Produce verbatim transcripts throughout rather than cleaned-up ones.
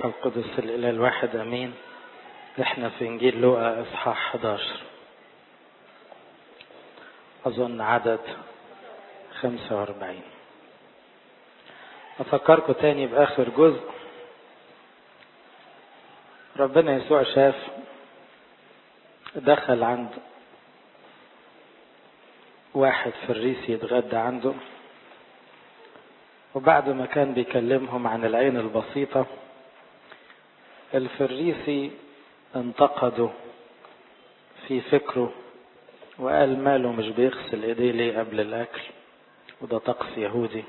القدس الإله الواحد أمين. احنا في إنجيل لوقا إصحاح إحدى عشر، أظن عدد خمسة وأربعين. أفكركم تاني بآخر جزء. ربنا يسوع شاف دخل عند واحد فريسي يتغدى عنده، وبعد ما كان بيكلمهم عن العين البسيطة، الفريسي انتقده في فكره وقال ماله مش بيغسل ايديه ليه قبل الاكل، وده طقس يهودي.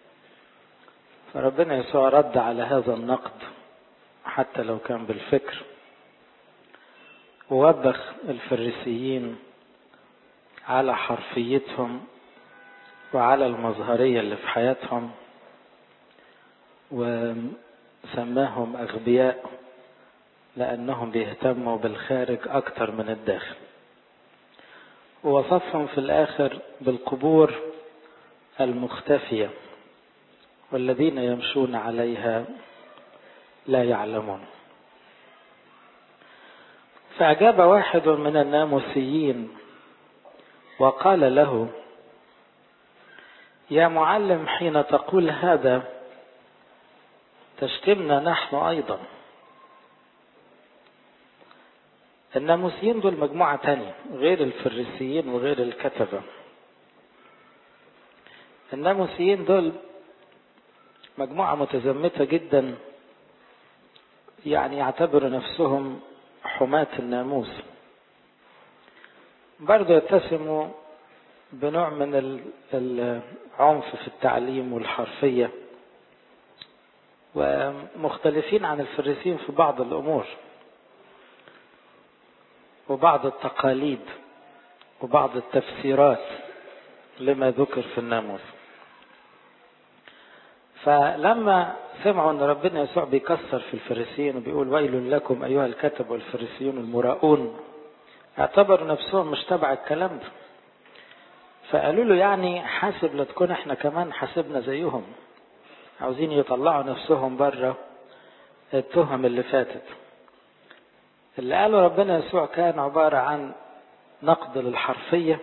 فربنا يسوع رد على هذا النقد حتى لو كان بالفكر، ووبخ الفريسيين على حرفيتهم وعلى المظهرية اللي في حياتهم، وسماهم أغبياء لأنهم بيهتموا بالخارج أكتر من الداخل. ووصفهم في الآخر بالقبور المختفية والذين يمشون عليها لا يعلمون. فأجاب واحد من الناموسيين وقال له: يا معلم، حين تقول هذا تشتمنا نحن أيضا. الناموسيين دول مجموعة تانية غير الفريسيين وغير الكتبة. الناموسيين دول مجموعة متزمتة جدا، يعني يعتبروا نفسهم حماة الناموس. برضو يتسموا بنوع من العنف في التعليم والحرفية، ومختلفين عن الفريسيين في بعض الأمور وبعض التقاليد وبعض التفسيرات لما ذكر في الناموس. فلما سمعوا أن ربنا يسوع بيكسر في الفريسيين وبيقول ويل لكم أيها الكتب والفريسيون المراؤون، اعتبروا نفسهم مش تبع الكلام ده. فقالوا له يعني حاسب لا تكون احنا كمان حاسبنا زيهم، عاوزين يطلعوا نفسهم بره التهم اللي فاتت. اللي قاله ربنا يسوع كان عبارة عن نقد للحرفية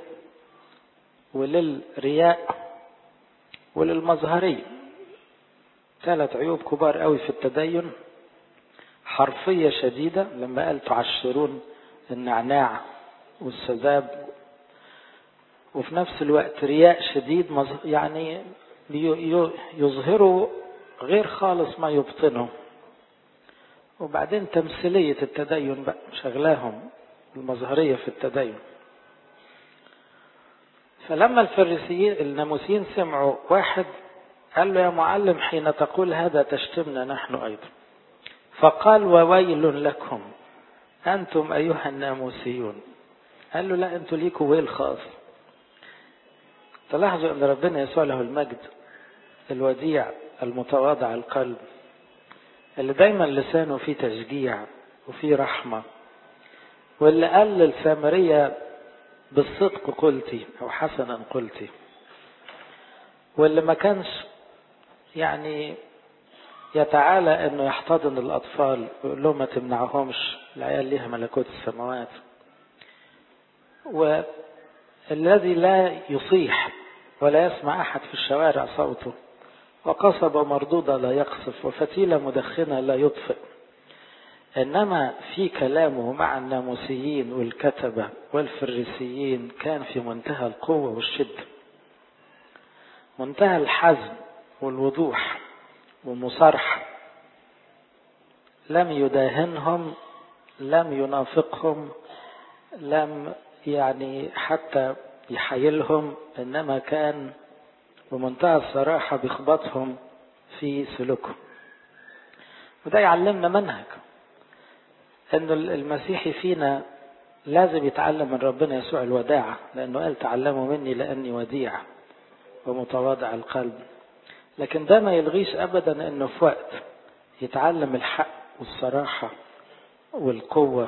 وللرياء وللمظهرية. ثلاث عيوب كبار قوي في التدين: حرفية شديدة لما قال تعشرون النعناع والسذاب، وفي نفس الوقت رياء شديد، يعني يظهروا غير خالص ما يبطنه. وبعدين تمثيلية التدين بقى شغلاهم المظهرية في التدين. فلما الفريسيين الناموسيين سمعوا واحد قال له يا معلم حين تقول هذا تشتمنا نحن أيضا، فقال وويل لكم أنتم أيها الناموسيون. قال له لا، أنتوا ليكوا ويل خاص. تلاحظوا أن ربنا يسوع له المجد الوديع المتواضع القلب، اللي دايما لسانه فيه تشجيع وفيه رحمة، واللي قال للسامرية بالصدق قلتي أو حسنا قلتي، واللي ما كانش يعني يتعالى أنه يحتضن الأطفال ويقول لهم ما تمنعهمش، العيال ليها ملكوت السماوات، والذي لا يصيح ولا يسمع أحد في الشوارع صوته، وقصبة مردودة لا يقصف، وفتيلة مدخنة لا يطفئ. إنما في كلامه مع الناموسيين والكتبة والفريسيين كان في منتهى القوة والشدة، منتهى الحزم والوضوح والمصارحة. لم يداهنهم، لم ينافقهم، لم يعني حتى يحيلهم، إنما كان بمنتهى الصراحة بيخبطهم في سلوكهم. وده يعلمنا منهج أن المسيحي فينا لازم يتعلم من ربنا يسوع الوداعة، لأنه قال تعلموا مني لأني وديع ومتواضع القلب. لكن ده ما يلغيش أبدا أنه في وقت يتعلم الحق والصراحة والقوة،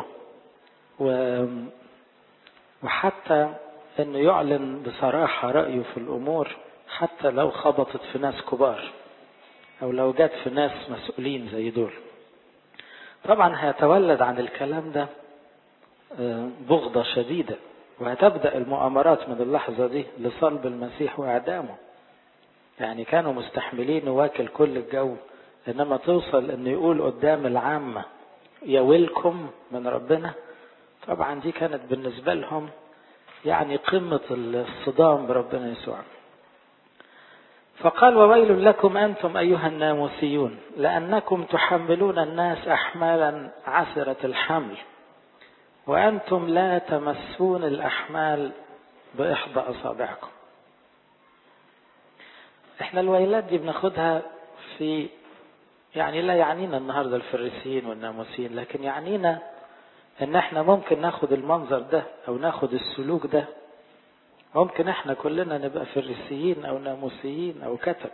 وحتى أنه يعلن بصراحة رأيه في الأمور، حتى لو خبطت في ناس كبار أو لو جات في ناس مسؤولين زي دول. طبعا هيتولد عن الكلام ده بغضة شديدة، وهتبدأ المؤامرات من اللحظة دي لصلب المسيح وإعدامه. يعني كانوا مستحملين واكل كل الجو، إنما توصل إنه يقول قدام العامة يا ويلكم من ربنا، طبعا دي كانت بالنسبة لهم يعني قمة الصدام بربنا يسوع. فقال وويل لكم أنتم أيها الناموسيون لأنكم تحملون الناس أحمالا عسرة الحمل وأنتم لا تمسون الأحمال بإحدى أصابعكم. احنا الويلات دي بناخدها في يعني لا يعنينا النهاردة الفريسيين والناموسيين، لكن يعنينا ان احنا ممكن ناخد المنظر ده او ناخد السلوك ده، ممكن احنا كلنا نبقى فريسيين او ناموسيين او كتب.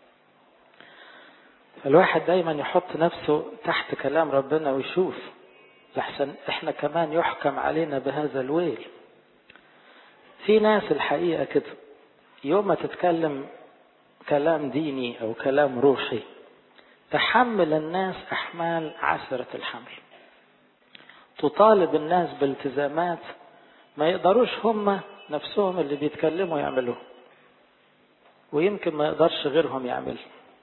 الواحد دايما يحط نفسه تحت كلام ربنا ويشوف لحسن احنا كمان يحكم علينا بهذا الويل. في ناس الحقيقة كده يوم ما تتكلم كلام ديني او كلام روحي تحمل الناس احمال عسرة الحمل، تطالب الناس بالتزامات ما يقدروش هم نفسهم اللي بيتكلموا يعملوه، ويمكن ما يقدرش غيرهم يعمل.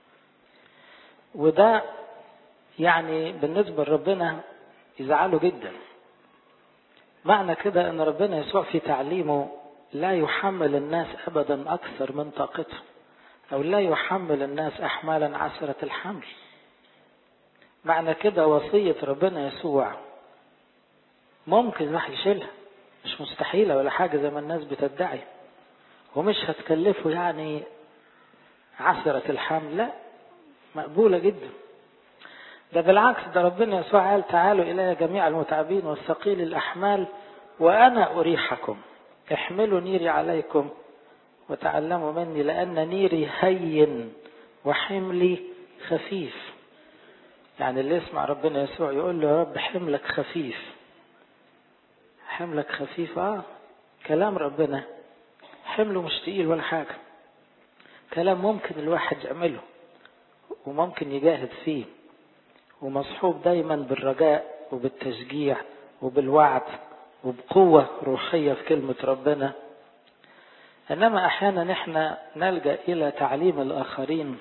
وده يعني بالنسبة لربنا يزعله جدا. معنى كده ان ربنا يسوع في تعليمه لا يحمل الناس ابدا اكثر من طاقتهم، او لا يحمل الناس احمالا عسرة الحمل. معنى كده وصية ربنا يسوع ممكن الواحد يشيلها، مش مستحيلة ولا حاجة زي ما الناس بتدعي، ومش هتكلفه يعني عسرة الحمل، لا، مقبولة جدا. ده بالعكس، ده ربنا يسوع قال تعالوا إلي جميع المتعبين والثقيل الأحمال وأنا أريحكم، احملوا نيري عليكم وتعلموا مني لأن نيري هين وحملي خفيف. يعني اللي يسمع ربنا يسوع يقول له يا رب حملك خفيف، حملك خفيف. آه كلام ربنا حمله مش تقيل ولا حاجة، كلام ممكن الواحد يعمله وممكن يجاهد فيه، ومصحوب دايما بالرجاء وبالتشجيع وبالوعد وبقوة روحية في كلمة ربنا. إنما أحيانا نحن نلجأ إلى تعليم الآخرين،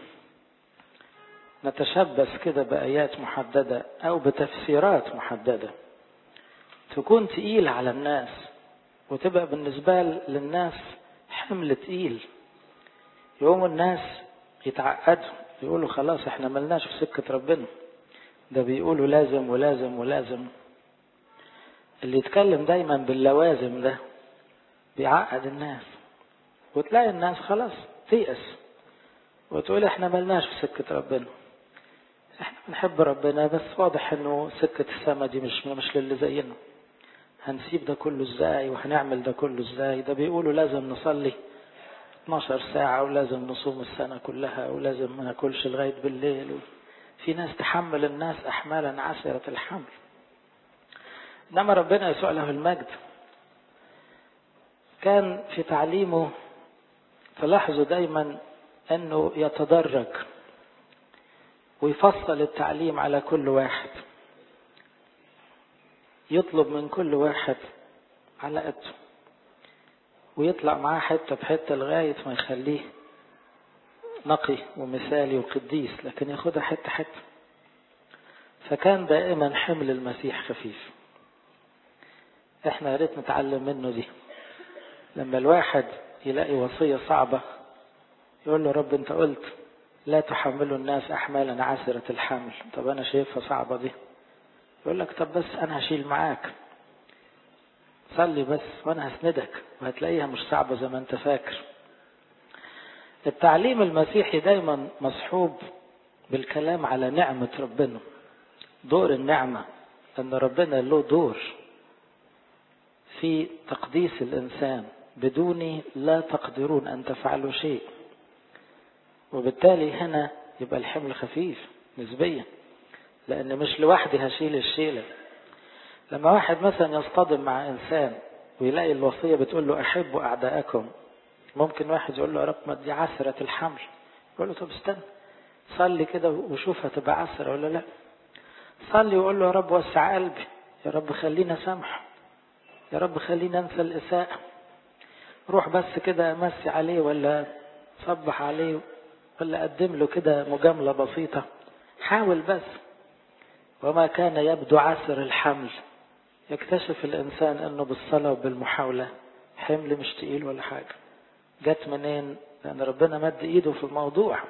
نتشبث كده بآيات محددة أو بتفسيرات محددة تكون تقيل على الناس، وتبقى بالنسبة للناس حمل تقيل. يوم الناس يتعقدوا يقولوا خلاص احنا ملناش في سكة ربنا، ده بيقولوا لازم ولازم ولازم. اللي يتكلم دايما باللوازم ده بيعقد الناس، وتلاقي الناس خلاص تيأس وتقول احنا ملناش في سكة ربنا، احنا بنحب ربنا بس واضح انه سكة السما دي مش مش للي زينا، هنسيب ده كله ازاي وهنعمل ده كله ازاي؟ ده بيقولوا لازم نصلي اتناشر ساعة ولازم نصوم السنة كلها ولازم ما ناكلش لغاية بالليل. في ناس تحمل الناس أحمالا عسرة الحمل. إنما ربنا يسوع له المجد كان في تعليمه تلاحظوا دايما أنه يتدرج ويفصل التعليم على كل واحد، يطلب من كل واحد على قده، ويطلع معاه حتة بحتة لغاية ما يخليه نقي ومثالي وقديس، لكن ياخدها حتة حتة. فكان دائما حمل المسيح خفيف. احنا يا ريت نتعلم منه دي. لما الواحد يلاقي وصية صعبة يقول له رب انت قلت لا تحملوا الناس احمالا عسرة الحمل، طب انا شايفها صعبة دي، يقول لك طب بس انا هشيل معاك، صلي بس وانا هسندك وهتلاقيها مش صعبة زي ما انت فاكر. التعليم المسيحي دايما مصحوب بالكلام على نعمة ربنا، دور النعمة، ان ربنا له دور في تقديس الانسان، بدوني لا تقدرون ان تفعلوا شيء. وبالتالي هنا يبقى الحمل خفيف نسبيا، لان مش لوحدي هشيل الشيلة. لما واحد مثلا يصطدم مع انسان ويلاقي الوصية بتقول له احبوا اعداءكم، ممكن واحد يقول له يا رب ما دي عسرة الحمل، يقول له طب استنى صلي كده وشوف هتبقى عسرة ولا لا. صلي وقول له يا رب وسع قلبي، يا رب خلينا سامح، يا رب خلينا انسى الإساءة. روح بس كده امسي عليه ولا صبح عليه ولا اقدم له كده مجاملة بسيطة، حاول بس. وما كان يبدو عسر الحمل يكتشف الإنسان أنه بالصلاة وبالمحاولة حمل مش تقيل ولا حاجة. جت منين؟ لأن ربنا مد إيده في الموضوع.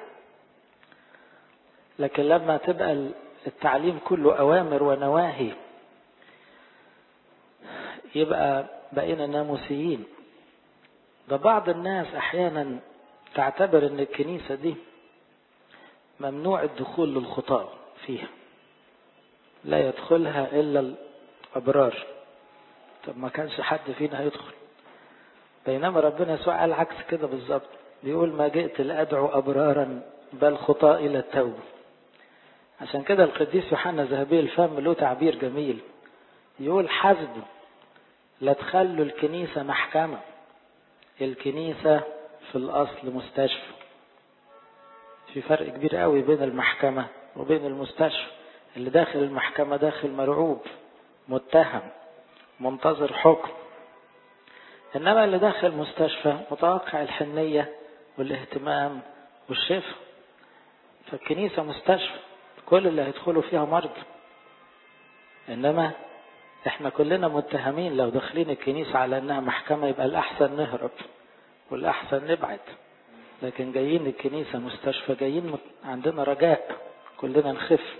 لكن لما تبقى التعليم كله أوامر ونواهي يبقى بقينا ناموسيين. ده بعض الناس أحيانا تعتبر أن الكنيسة دي ممنوع الدخول للخطاة فيها، لا يدخلها إلا الأبرار. طب ما كانش حد فينا هيدخل، بينما ربنا يسوع قال عكس كده بالظبط، بيقول ما جئت لأدعو أبرارا بل خطاة إلى التوبة. عشان كده القديس يوحنا ذهبي الفم له تعبير جميل، يقول حسبوا لا تخلوا الكنيسة محكمة، الكنيسة في الأصل مستشفى. في فرق كبير قوي بين المحكمة وبين المستشفى. اللي داخل المحكمة داخل مرعوب متهم منتظر حكم، إنما اللي داخل مستشفى متوقع الحنية والاهتمام والشفاء. فالكنيسة مستشفى كل اللي هيدخلوا فيها مرضى، إنما احنا كلنا متهمين. لو داخلين الكنيسة على انها محكمة يبقى الأحسن نهرب والأحسن نبعد، لكن جايين الكنيسة مستشفى، جايين عندنا رجاء كلنا نخف.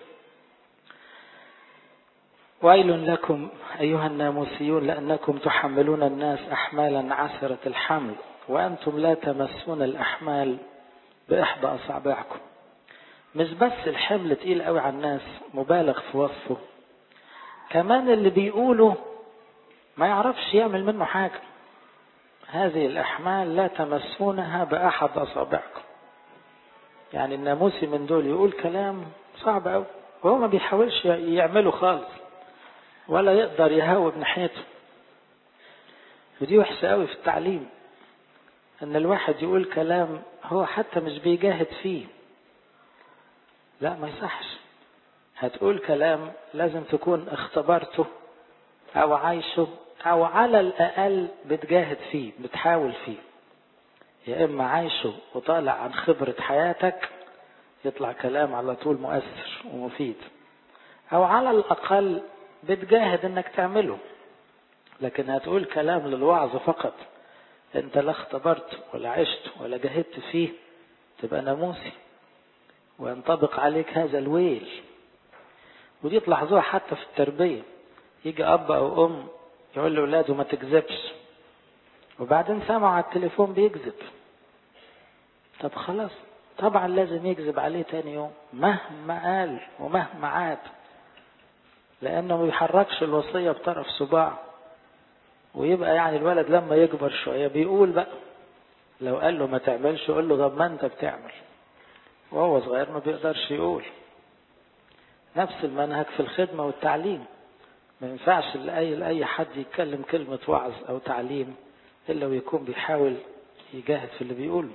ويل لكم أيها الناموسيون لأنكم تحملون الناس أحمالا عسرة الحمل وأنتم لا تمسون الأحمال بإحدى أصابعكم. مش بس الحمل تقيل قوي على الناس مبالغ في وصفه، كمان اللي بيقوله ما يعرفش يعمل منه حاجة. هذه الأحمال لا تمسونها بأحد أصابعكم. يعني الناموسي من دول يقول كلام صعب قوي وهو ما بيحاولش يعمله خالص ولا يقدر يهاوب ناحيته. ودي وحشة قوي في التعليم، ان الواحد يقول كلام هو حتى مش بيجاهد فيه. لا ما يصحش. هتقول كلام لازم تكون اختبرته او عايشه او على الاقل بتجاهد فيه بتحاول فيه. يا اما عايشه وطالع عن خبرة حياتك يطلع كلام على طول مؤثر ومفيد، او على الاقل بتجاهد انك تعمله. لكن هتقول كلام للوعظ فقط انت لا اختبرت ولا عشت ولا جاهدت فيه تبقى ناموسي وينطبق عليك هذا الويل. ودي تلاحظوها حتى في التربية. يجي اب او ام يقول لاولاده ما تكذبش، وبعدين سمعوا على التليفون بيكذب. طب خلاص طبعا لازم يكذب عليه تاني يوم مهما قال ومهما عاد، لانه ما بيحركش الوصية بطرف صباع. ويبقى يعني الولد لما يكبر شوية بيقول بقى، لو قال له ما تعملش يقول له طب ما انت بتعمل، وهو صغير ما بيقدرش يقول. نفس المنهج في الخدمة والتعليم. ما ينفعش لأي, لأي حد يتكلم كلمة وعظ أو تعليم إلا ويكون بيحاول يجاهد في اللي بيقوله.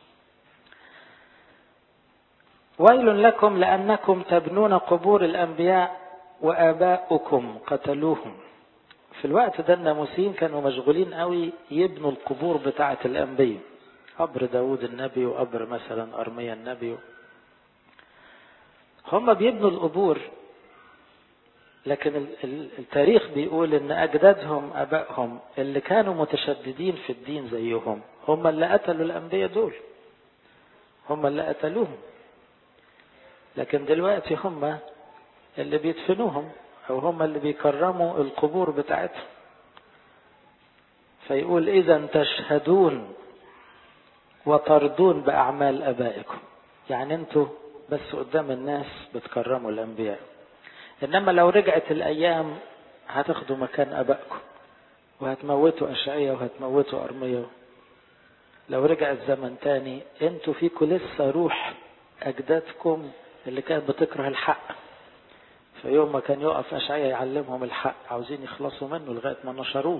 ويل لكم لأنكم تبنون قبور الأنبياء وآباؤكم قتلوهم. في الوقت ده الناموسيين كانوا مشغولين قوي يبنوا القبور بتاعة الأنبياء، قبر داود النبي وقبر مثلا أرميا النبي. هم بيبنوا القبور، لكن التاريخ بيقول ان اجدادهم ابائهم اللي كانوا متشددين في الدين زيهم هم اللي قتلوا الانبياء دول، هم اللي قتلوهم. لكن دلوقتي هم اللي بيدفنوهم او هم اللي بيكرموا القبور بتاعتهم. فيقول اذا تشهدون وترضون باعمال ابائكم. يعني انتوا بس قدام الناس بتكرموا الانبياء، انما لو رجعت الايام هتاخدوا مكان ابائكم وهتموتوا اشعياء وهتموتوا ارميا. لو رجع الزمن تاني انتوا فيكم لسه روح اجدادكم اللي كانت بتكره الحق. فيوم ما كان يقف اشعياء يعلمهم الحق عاوزين يخلصوا منه لغايه ما نشروه.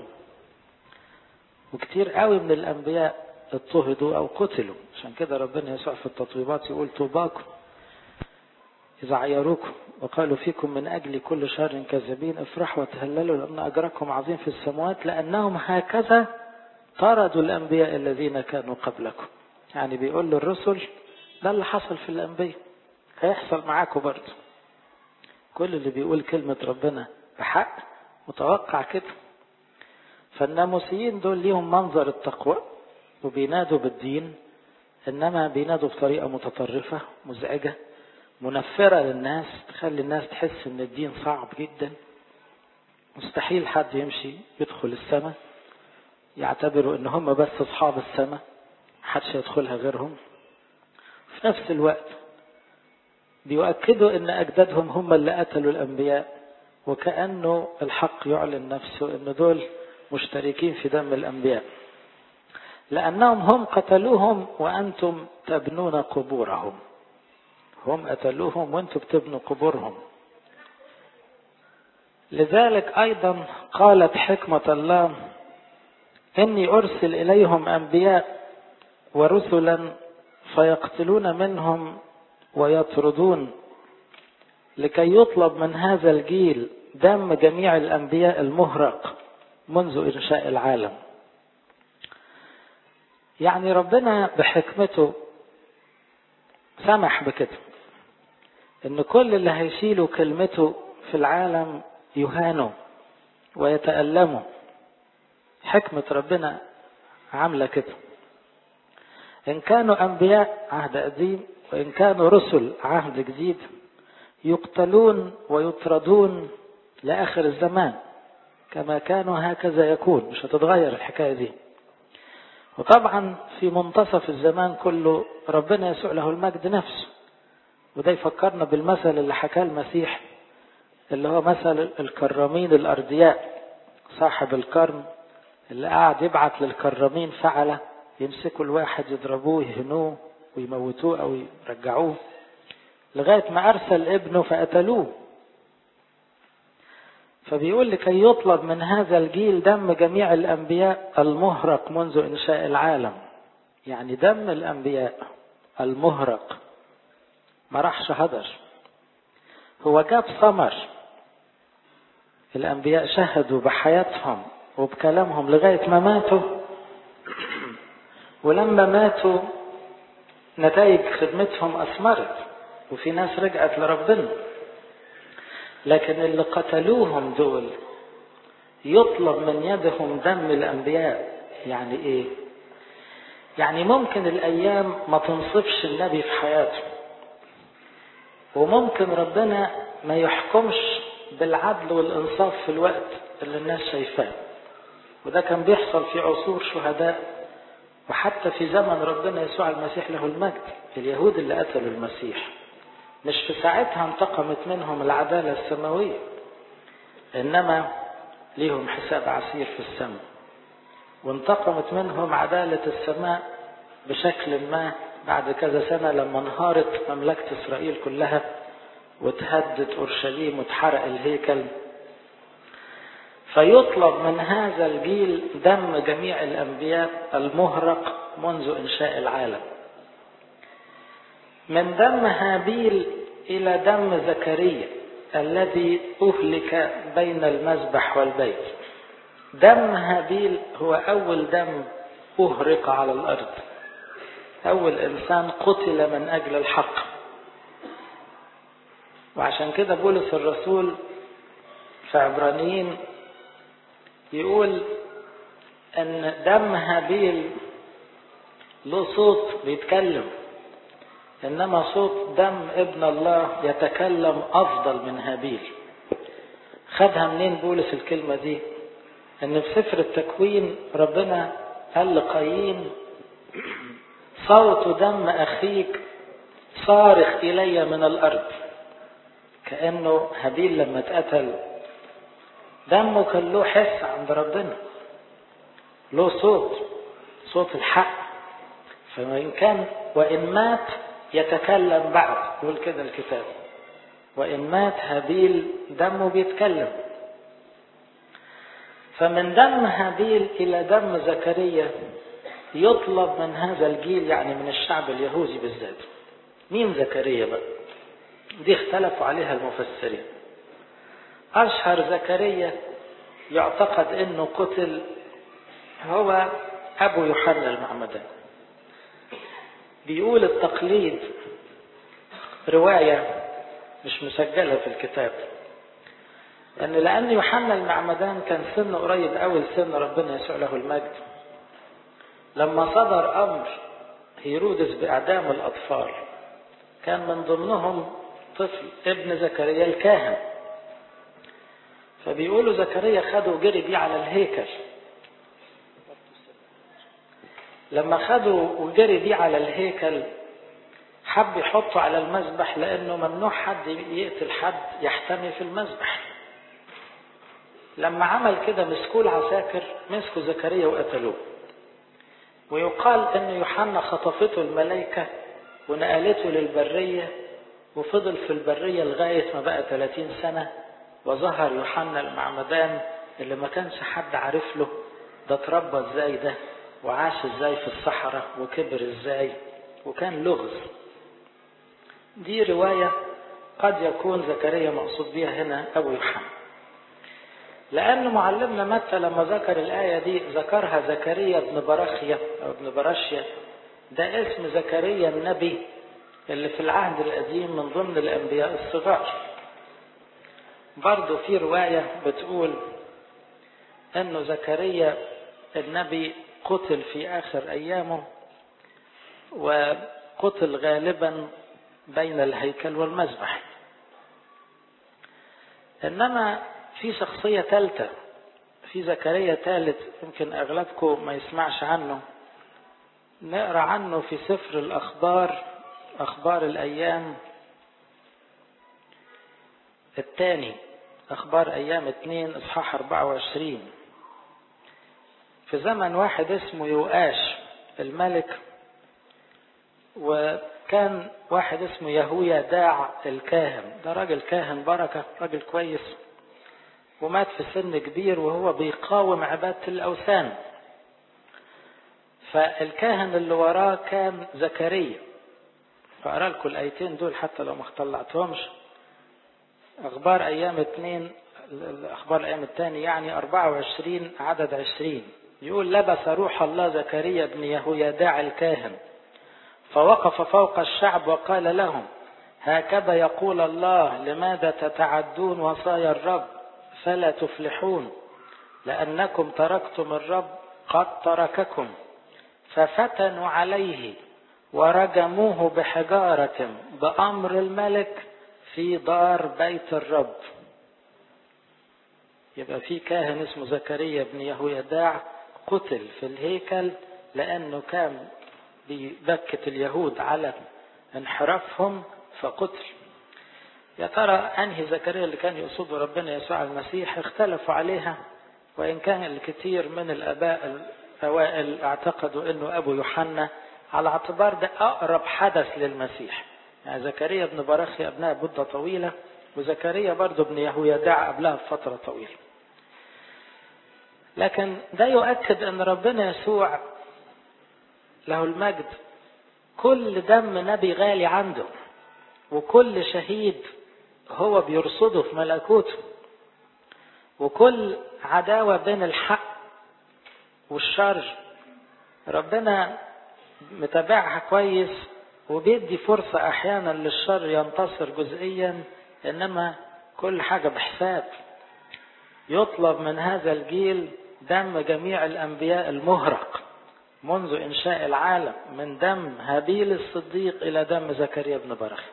وكتير قوي من الانبياء اضطهدوا او قتلوا. عشان كده ربنا يسوع في التطويبات يقول طوباكم إذا عيروكم وقالوا فيكم من أجل كل شر كاذبين افرحوا وتهللوا لأن أجركم عظيم في السماوات لأنهم هكذا طردوا الأنبياء الذين كانوا قبلكم. يعني بيقول للرسل ده اللي حصل في الأنبياء هيحصل معاكم برضه. كل اللي بيقول كلمة ربنا بحق متوقع كده. فالناموسيين دول ليهم منظر التقوى وبينادوا بالدين، إنما بينادوا بطريقة متطرفة مزعجة منفرة للناس، تخلي الناس تحس إن الدين صعب جدا، مستحيل حد يمشي يدخل السماء، يعتبروا إن هم بس أصحاب السماء محدش يدخلها غيرهم. في نفس الوقت بيؤكدوا إن أجدادهم هم اللي قتلوا الأنبياء، وكأنه الحق يعلن نفسه إن دول مشتركين في دم الأنبياء، لأنهم هم قتلوهم وأنتم تبنون قبورهم. هم قتلوهم وأنتم بتبنوا قبورهم. لذلك أيضا قالت حكمة الله إني أرسل إليهم أنبياء ورسلا فيقتلون منهم ويطردون لكي يطلب من هذا الجيل دم جميع الأنبياء المهرق منذ إنشاء العالم. يعني ربنا بحكمته سمح بكده إن كل اللي هيشيلوا كلمته في العالم يهانوا ويتألموا. حكمة ربنا عاملة كده، إن كانوا أنبياء عهد قديم وإن كانوا رسل عهد جديد يقتلون ويطردون لآخر الزمان، كما كانوا هكذا يكون، مش هتتغير الحكاية دي. وطبعا في منتصف الزمان كله ربنا يسوع له المجد نفسه، وده يفكرنا بالمثل اللي حكاه المسيح اللي هو مثل الكرامين الأردياء، صاحب الكرم اللي قاعد يبعت للكرامين فعلة يمسكوا الواحد يضربوه يهنوه ويموتوه أو يرجعوه لغاية ما أرسل ابنه فقتلوه. فبيقول لكي يطلب من هذا الجيل دم جميع الأنبياء المهرق منذ إنشاء العالم. يعني دم الأنبياء المهرق ما راحش هدر، هو جاب ثمر. الأنبياء شهدوا بحياتهم وبكلامهم لغاية ما ماتوا، ولما ماتوا نتائج خدمتهم أثمرت وفي ناس رجعت لربنا. لكن اللي قتلوهم دول يطلب من يدهم دم الأنبياء. يعني إيه؟ يعني ممكن الأيام ما تنصفش النبي في حياته، وممكن ربنا ما يحكمش بالعدل والإنصاف في الوقت اللي الناس شايفاه، وده كان بيحصل في عصور شهداء وحتى في زمن ربنا يسوع المسيح له المجد. اليهود اللي قتلوا المسيح مش في ساعتها انتقمت منهم العدالة السماوية، إنما ليهم حساب عسير في السماء، وانتقمت منهم عدالة السماء بشكل ما بعد كذا سنة لما انهارت مملكة إسرائيل كلها وتهدد أورشليم وتحرق الهيكل. فيطلب من هذا الجيل دم جميع الأنبياء المهرق منذ إنشاء العالم، من دم هابيل إلى دم زكريا الذي أهلك بين المذبح والبيت. دم هابيل هو أول دم أهرق على الأرض، أول إنسان قتل من أجل الحق. وعشان كده بولس الرسول في عبرانيين يقول أن دم هابيل له صوت بيتكلم، إنما صوت دم ابن الله يتكلم أفضل من هابيل. خدها منين بولس الكلمة دي؟ إن في سفر التكوين ربنا قال لقايين صوت دم أخيك صارخ إلي من الأرض. كأنه هابيل لما اتقتل دمه كان له حس عند ربنا، له صوت، صوت الحق. فإن كان وإن مات يتكلم بعد، يقول كده الكتاب، وإن مات هابيل دمه بيتكلم. فمن دم هابيل إلى دم زكريا يطلب من هذا الجيل، يعني من الشعب اليهودي بالذات. مين زكريا بقى؟ دي اختلفوا عليها المفسرين. أشهر زكريا يعتقد أنه قتل هو أبو يوحنا المعمدان. بيقول التقليد رواية مش مسجلة في الكتاب أن لأن يوحنا المعمدان كان سنه قريب أول سن ربنا يسوع له المجد، لما صدر أمر هيرودس بإعدام الأطفال كان من ضمنهم طفل ابن زكريا الكاهن. فبيقولوا زكريا خده وجري بيه على الهيكل. لما خده وجري بيه على الهيكل حب يحطه على المذبح، لأنه ممنوع حد يقتل حد يحتمي في المذبح. لما عمل كده مسكوه العساكر، مسكوا زكريا وقتلوه. ويقال أن يوحنا خطفته الملائكة ونقلته للبرية، وفضل في البرية لغاية ما بقى ثلاثين سنة، وظهر يوحنا المعمدان اللي ما كانش حد عارف له ده اتربى ازاي ده، وعاش ازاي في الصحراء، وكبر ازاي، وكان لغز. دي رواية قد يكون زكريا مقصود بها هنا أبو يوحنا، لأن معلمنا متى لما ذكر الآية دي ذكرها زكريا ابن برخيا أو ابن برشيا. ده اسم زكريا النبي اللي في العهد القديم من ضمن الأنبياء الصغار. برضو في رواية بتقول أنه زكريا النبي قتل في آخر أيامه، وقتل غالبا بين الهيكل والمذبح. إنما في شخصية ثالثة، في زكريا ثالث يمكن أغلبكم ما يسمعش عنه، نقرأ عنه في سفر الأخبار، أخبار الأيام الثاني، أخبار أيام اثنين إصحاح أربعة وعشرين. في زمن واحد اسمه يؤاش الملك، وكان واحد اسمه يهويداع الكاهن. ده راجل كاهن بركة، راجل كويس، ومات في سن كبير وهو بيقاوم عبادة الأوثان. فالكاهن اللي وراه كان زكريا. فأرى لكم الآيتين دول حتى لو ما اختلعتهمش. أخبار أيام اثنين، أخبار الأيام الثاني يعني أربعة وعشرين عدد عشرين، يقول لبس روح الله زكريا بن يهويداع الكاهن فوقف فوق الشعب وقال لهم هكذا يقول الله لماذا تتعدون وصايا الرب فلا تفلحون، لأنكم تركتم الرب قد ترككم. ففتنوا عليه ورجموه بحجارة بأمر الملك في دار بيت الرب. يبقى في كاهن اسمه زكريا بن يهويداع قتل في الهيكل لأنه كان بيبكت اليهود على انحرافهم فقتل. يا ترى أنهي زكريا اللي كان يقصده ربنا يسوع المسيح؟ اختلفوا عليها، وإن كان الكثير من الآباء الأوائل اعتقدوا أنه أبو يوحنا، على اعتبار ده أقرب حدث للمسيح. يعني زكريا بن برخيا ابنها مدة طويلة، وزكريا برضو ابن يهويداع قبلها بفترة طويلة. لكن ده يؤكد أن ربنا يسوع له المجد كل دم نبي غالي عنده، وكل شهيد هو بيرصده في ملكوته، وكل عداوة بين الحق والشر ربنا متابعها كويس، وبيدي فرصة أحيانا للشر ينتصر جزئيا، إنما كل حاجة بحساب. يطلب من هذا الجيل دم جميع الأنبياء المهرق منذ إنشاء العالم، من دم هابيل الصديق إلى دم زكريا بن برخيا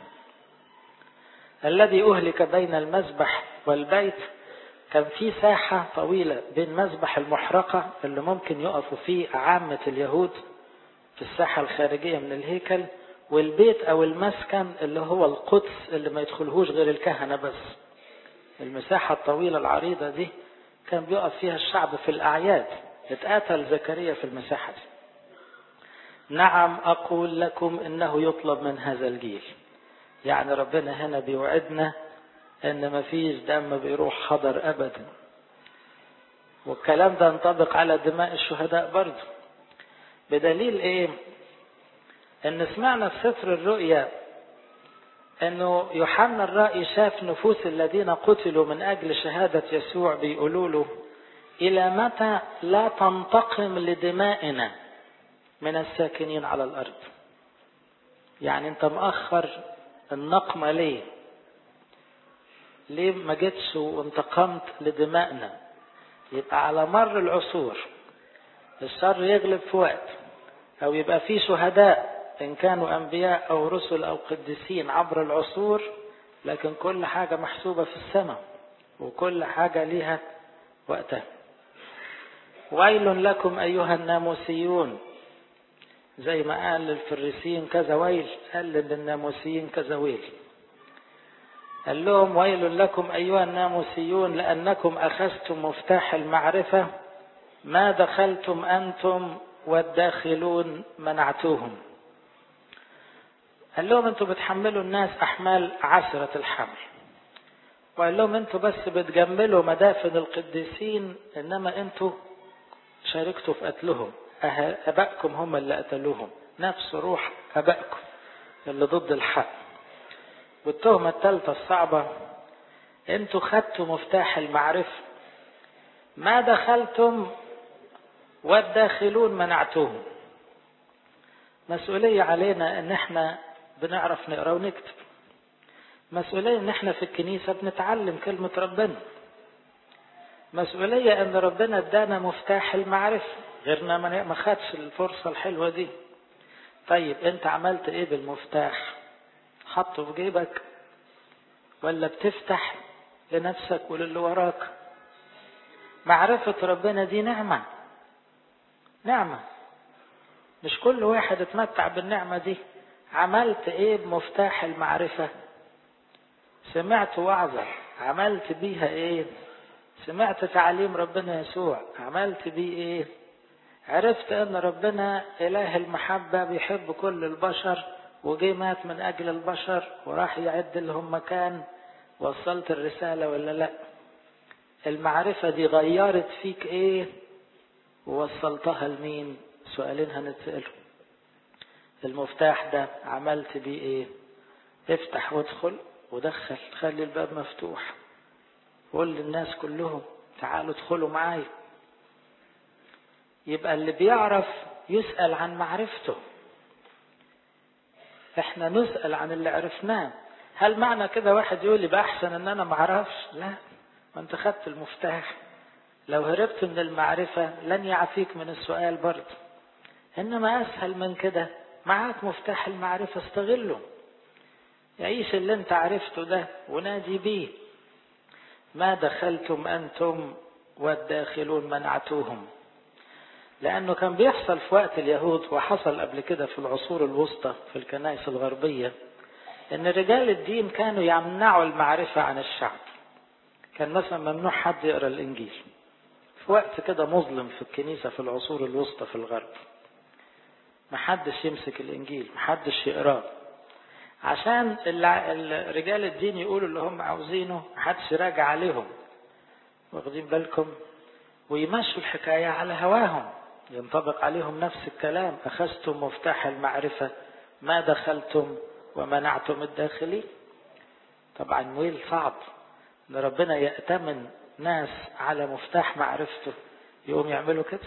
الذي أهلك بين المذبح والبيت. كان في ساحة طويلة بين مذبح المحرقة اللي ممكن يقفوا فيه عامة اليهود في الساحة الخارجية من الهيكل، والبيت أو المسكن اللي هو القدس اللي ما يدخلهوش غير الكهنة بس. المساحة الطويلة العريضة دي كان بيقف فيها الشعب في الأعياد. اتقاتل زكريا في المساحة دي. نعم أقول لكم إنه يطلب من هذا الجيل. يعني ربنا هنا بيوعدنا إن ما فيش دم بيروح حضر أبدا. والكلام ده ينطبق على دماء الشهداء برضه. بدليل إيه؟ إن سمعنا في سفر الرؤيا انه يوحنا الرائي شاف نفوس الذين قتلوا من اجل شهادة يسوع بيقولوا له الى متى لا تنتقم لدمائنا من الساكنين على الارض؟ يعني انت مؤخر النقمة ليه؟ ليه ما جيتش وانتقمت لدمائنا؟ يبقى على مر العصور الشر يغلب في وقت، او يبقى في شهداء ان كانوا انبياء او رسل او قديسين عبر العصور، لكن كل حاجة محسوبة في السماء وكل حاجة ليها وقتها. ويل لكم ايها الناموسيون، زي ما قال للفريسيين كذا ويل، قال للناموسيين كذا ويل. قال لهم ويل لكم ايها الناموسيون لانكم اخذتم مفتاح المعرفة، ما دخلتم انتم والداخلون منعتوهم. قال لهم انتوا بتحملوا الناس احمال عشرة الحمل، وقال لهم انتوا بس بتجملوا مدافن القديسين، انما انتوا شاركتوا في قتلهم. ابائكم هم اللي قتلوهم، نفس روح ابائكم اللي ضد الحق. والتهمة الثالثة الصعبة، انتوا خدتوا مفتاح المعرفة، ما دخلتم والداخلون منعتوهم. مسؤولية علينا ان احنا بنعرف نقرأ ونكتب، مسؤولية ان احنا في الكنيسة بنتعلم كلمة ربنا، مسؤولية ان ربنا ادانا مفتاح المعرفة، غيرنا ما خدش الفرصة الحلوة دي. طيب انت عملت ايه بالمفتاح؟ حطه في جيبك ولا بتفتح لنفسك وللي وراك؟ معرفة ربنا دي نعمة، نعمة، مش كل واحد اتمتع بالنعمة دي. عملت ايه بمفتاح المعرفة؟ سمعت وعظة، عملت بيها ايه؟ سمعت تعليم ربنا يسوع، عملت بيه ايه؟ عرفت ان ربنا اله المحبة بيحب كل البشر وجي مات من اجل البشر وراح يعد لهم مكان؟ وصلت الرسالة ولا لا؟ المعرفة دي غيرت فيك ايه ووصلتها لمين؟ سؤالين هنتسألهم. المفتاح ده عملت بيه ايه؟ افتح وادخل ودخل، خلي الباب مفتوح، قول للناس كلهم تعالوا ادخلوا معايا. يبقى اللي بيعرف يسأل عن معرفته، احنا نسأل عن اللي عرفناه. هل معنى كده واحد يقول لي بقى احسن ان انا معرفش؟ لا، ما انت خدت المفتاح. لو هربت من المعرفة لن يعفيك من السؤال برضه، انما اسهل من كده، معاك مفتاح المعرفة استغله، يعيش اللي انت عرفته ده ونادي بيه. ما دخلتم انتم والداخلون منعتوهم. لانه كان بيحصل في وقت اليهود، وحصل قبل كده في العصور الوسطى في الكنائس الغربية، ان رجال الدين كانوا يمنعوا المعرفة عن الشعب. كان مثلا ممنوع حد يقرأ الانجيل في وقت كده مظلم في الكنيسة في العصور الوسطى في الغرب، محدش يمسك الانجيل، محدش يقراه، عشان رجال الدين يقولوا اللي هم عاوزينه، محدش يراجع عليهم، واخدين بالكم؟ ويمشوا الحكاية على هواهم، ينطبق عليهم نفس الكلام، أخذتم مفتاح المعرفة ما دخلتم ومنعتم الداخلين. طبعا ويل صعب ان ربنا يأتمن ناس على مفتاح معرفته يقوم يعملوا كده.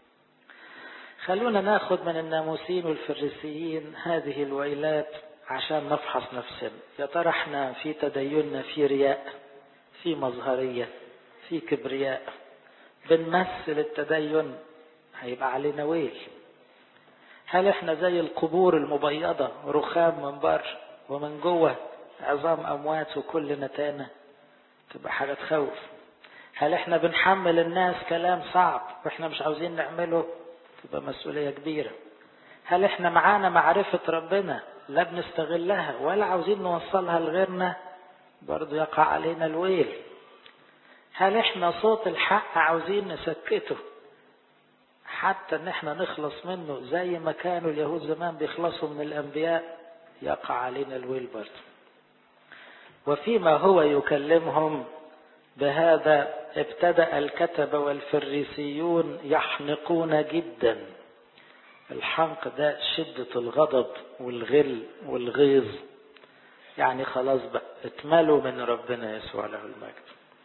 خلونا ناخد من الناموسيين والفريسيين هذه الويلات عشان نفحص نفسنا. يا ترى احنا في تديننا في رياء، في مظهرية، في كبرياء، بنمثل التدين، هيبقى علينا ويل. هل احنا زي القبور المبيضة، رخام من بر ومن جوه عظام اموات وكل نتانة؟ تبقى حاجة تخوف. هل احنا بنحمل الناس كلام صعب واحنا مش عاوزين نعمله؟ تبقى مسؤولية كبيرة. هل احنا معانا معرفة ربنا لا بنستغلها ولا عاوزين نوصلها لغيرنا؟ برضو يقع علينا الويل. هل احنا صوت الحق عاوزين نسكته حتى ان احنا نخلص منه زي ما كانوا اليهود زمان بيخلصوا من الانبياء؟ يقع علينا الويل برضو. وفيما هو يكلمهم بهذا ابتدأ الكتبة والفريسيون يحنقون جدا. الحنق ده شدة الغضب والغل والغيظ، يعني خلاص بقى اتملوا من ربنا يسوع له المجد.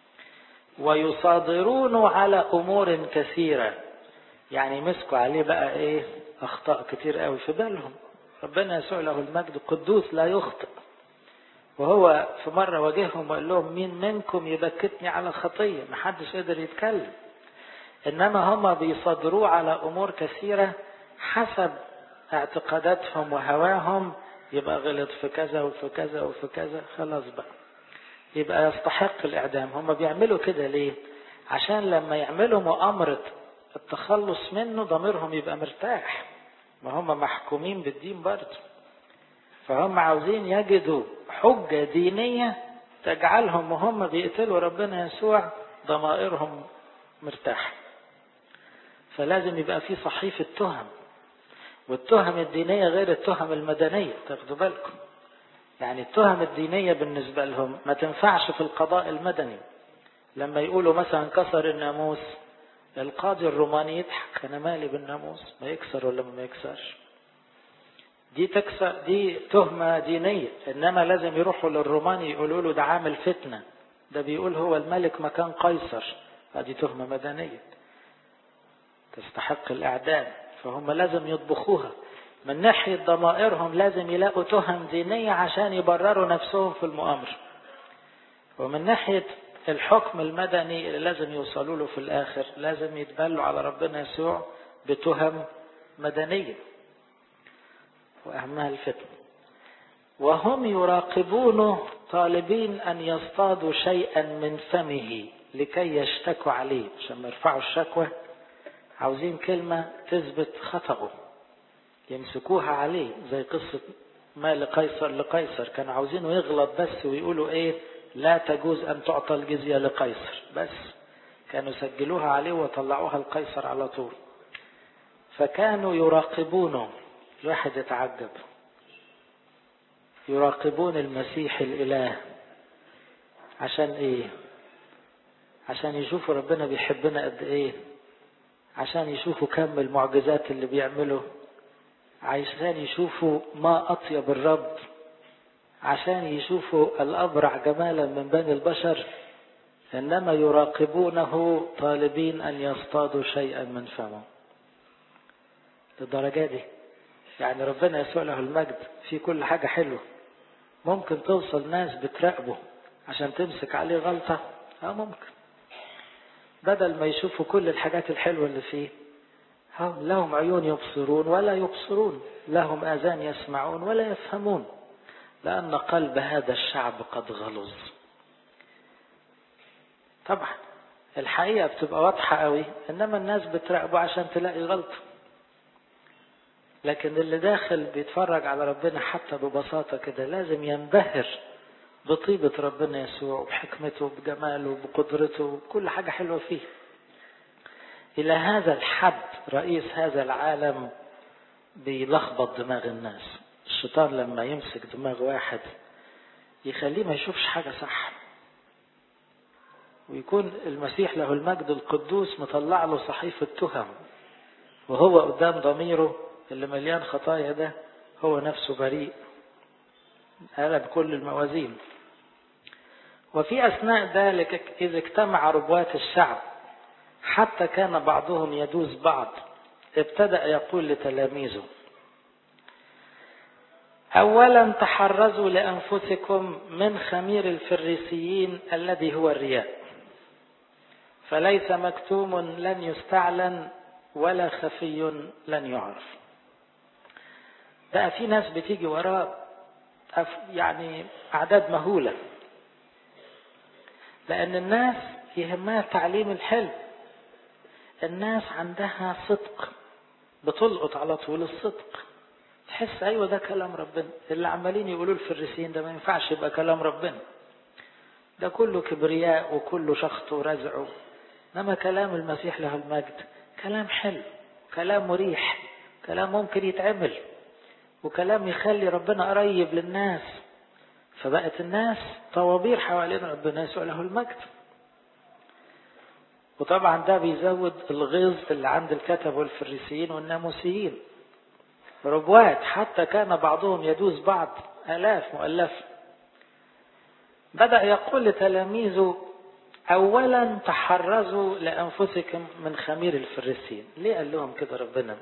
ويصادرون على أمور كثيرة، يعني مسكوا عليه بقى ايه أخطاء كتير قوي في بالهم. ربنا يسوع له المجد قدوس لا يخطئ، وهو في مرة واجههم وقال لهم مين منكم يبكتني على خطية؟ محدش قدر يتكلم، إنما هم بيصدروه على أمور كثيرة حسب اعتقاداتهم وهواهم. يبقى غلط في كذا وفي كذا وفي كذا، خلاص بقى يبقى يستحق الإعدام. هم بيعملوا كده ليه؟ عشان لما يعملوا مؤامرة التخلص منه ضميرهم يبقى مرتاح، ما هم محكومين بالدين برضه، فهم عاوزين يجدوا حجة دينية تجعلهم وهم بيقتلوا ربنا يسوع ضمائرهم مرتاح. فلازم يبقى في صحيفة تهم، والتهم الدينية غير التهم المدنية، تاخدوا بالكم. يعني التهم الدينية بالنسبة لهم ما تنفعش في القضاء المدني. لما يقولوا مثلا كسر الناموس، القاضي الروماني يضحك، أنا مالي بالناموس، ما يكسر ولا ما يكسرش، دي تكسر، دي تهمة دينية. إنما لازم يروحوا للروماني يقولوا له ده عامل فتنة، ده بيقول هو الملك مكان قيصر، هذه تهمة مدنية تستحق الإعدام. فهم لازم يطبخوها من ناحية ضمائرهم، لازم يلاقوا تهم دينية عشان يبرروا نفسهم في المؤامرة، ومن ناحية الحكم المدني اللي لازم يوصلوا له في الآخر لازم يتبلوا على ربنا يسوع بتهم مدنية، وأهمها الفتن. وهم يراقبونه طالبين أن يصطادوا شيئا من فمه لكي يشتكوا عليه، عشان ما يرفعوا الشكوى عاوزين كلمة تثبت خطأه يمسكوها عليه، زي قصة ما لقيصر لقيصر، كانوا عاوزينه يغلط بس ويقولوا ايه لا تجوز ان تعطى الجزية لقيصر، بس كانوا سجلوها عليه وطلعوها لقيصر على طول. فكانوا يراقبونه. الواحد يتعجب، يراقبون المسيح الإله عشان ايه؟ عشان يشوفوا ربنا بيحبنا قد ايه، عشان يشوفوا كم المعجزات اللي بيعمله، عشان يشوفوا ما أطيب الرب، عشان يشوفوا الأبرع جمالا من بني البشر. إنما يراقبونه طالبين أن يصطادوا شيئا من فمه. للدرجة دي يعني ربنا يسوع له المجد في كل حاجة حلوة. ممكن توصل ناس بتراقبه عشان تمسك عليه غلطة، اه ممكن، بدل ما يشوفوا كل الحاجات الحلوة اللي فيه. لهم عيون يبصرون ولا يبصرون، لهم آذان يسمعون ولا يفهمون، لأن قلب هذا الشعب قد غلظ. طبعا الحقيقة بتبقى واضحة قوي، إنما الناس بتراقبه عشان تلاقي غلطة. لكن اللي داخل بيتفرج على ربنا حتى ببساطة كده لازم ينبهر بطيبة ربنا يسوع وبحكمته وبجماله وبقدرته وكل حاجة حلوة فيه. إلى هذا الحد رئيس هذا العالم بيلخبط دماغ الناس. الشيطان لما يمسك دماغ واحد يخليه ما يشوفش حاجة صح، ويكون المسيح له المجد القدوس مطلع له صحيفة تهم، وهو قدام ضميره اللي مليان خطايا ده هو نفسه بريء، قلب كل الموازين. وفي أثناء ذلك إذ اجتمع ربوات الشعب حتى كان بعضهم يدوس بعض، ابتدأ يقول لتلاميذه: أولا تحرزوا لأنفسكم من خمير الفريسيين الذي هو الرياء، فليس مكتوم لن يستعلن ولا خفي لن يعرف. بقى في ناس بتيجي وراء يعني أعداد مهولة، لأن الناس يهمها تعليم الحلم، الناس عندها صدق بتلقط على طول الصدق، تحس أيوة ده كلام ربنا. اللي عمالين يقولوا الفريسيين ده ما ينفعش يبقى كلام ربنا، ده كله كبرياء وكله شخط ورزع. إنما كلام المسيح له المجد كلام حلو، كلام مريح، كلام ممكن يتعمل، وكلام يخلي ربنا قريب للناس. فبقت الناس طوابير حوالين ربنا يسوع له المجد. وطبعا ده بيزود الغيظ اللي عند الكتب والفريسيين والناموسيين. ربوات حتى كان بعضهم يدوس بعض، آلاف مؤلفة. بدأ يقول لتلاميذه أولا تحرزوا لأنفسكم من خمير الفريسيين. ليه قال لهم كده ربنا؟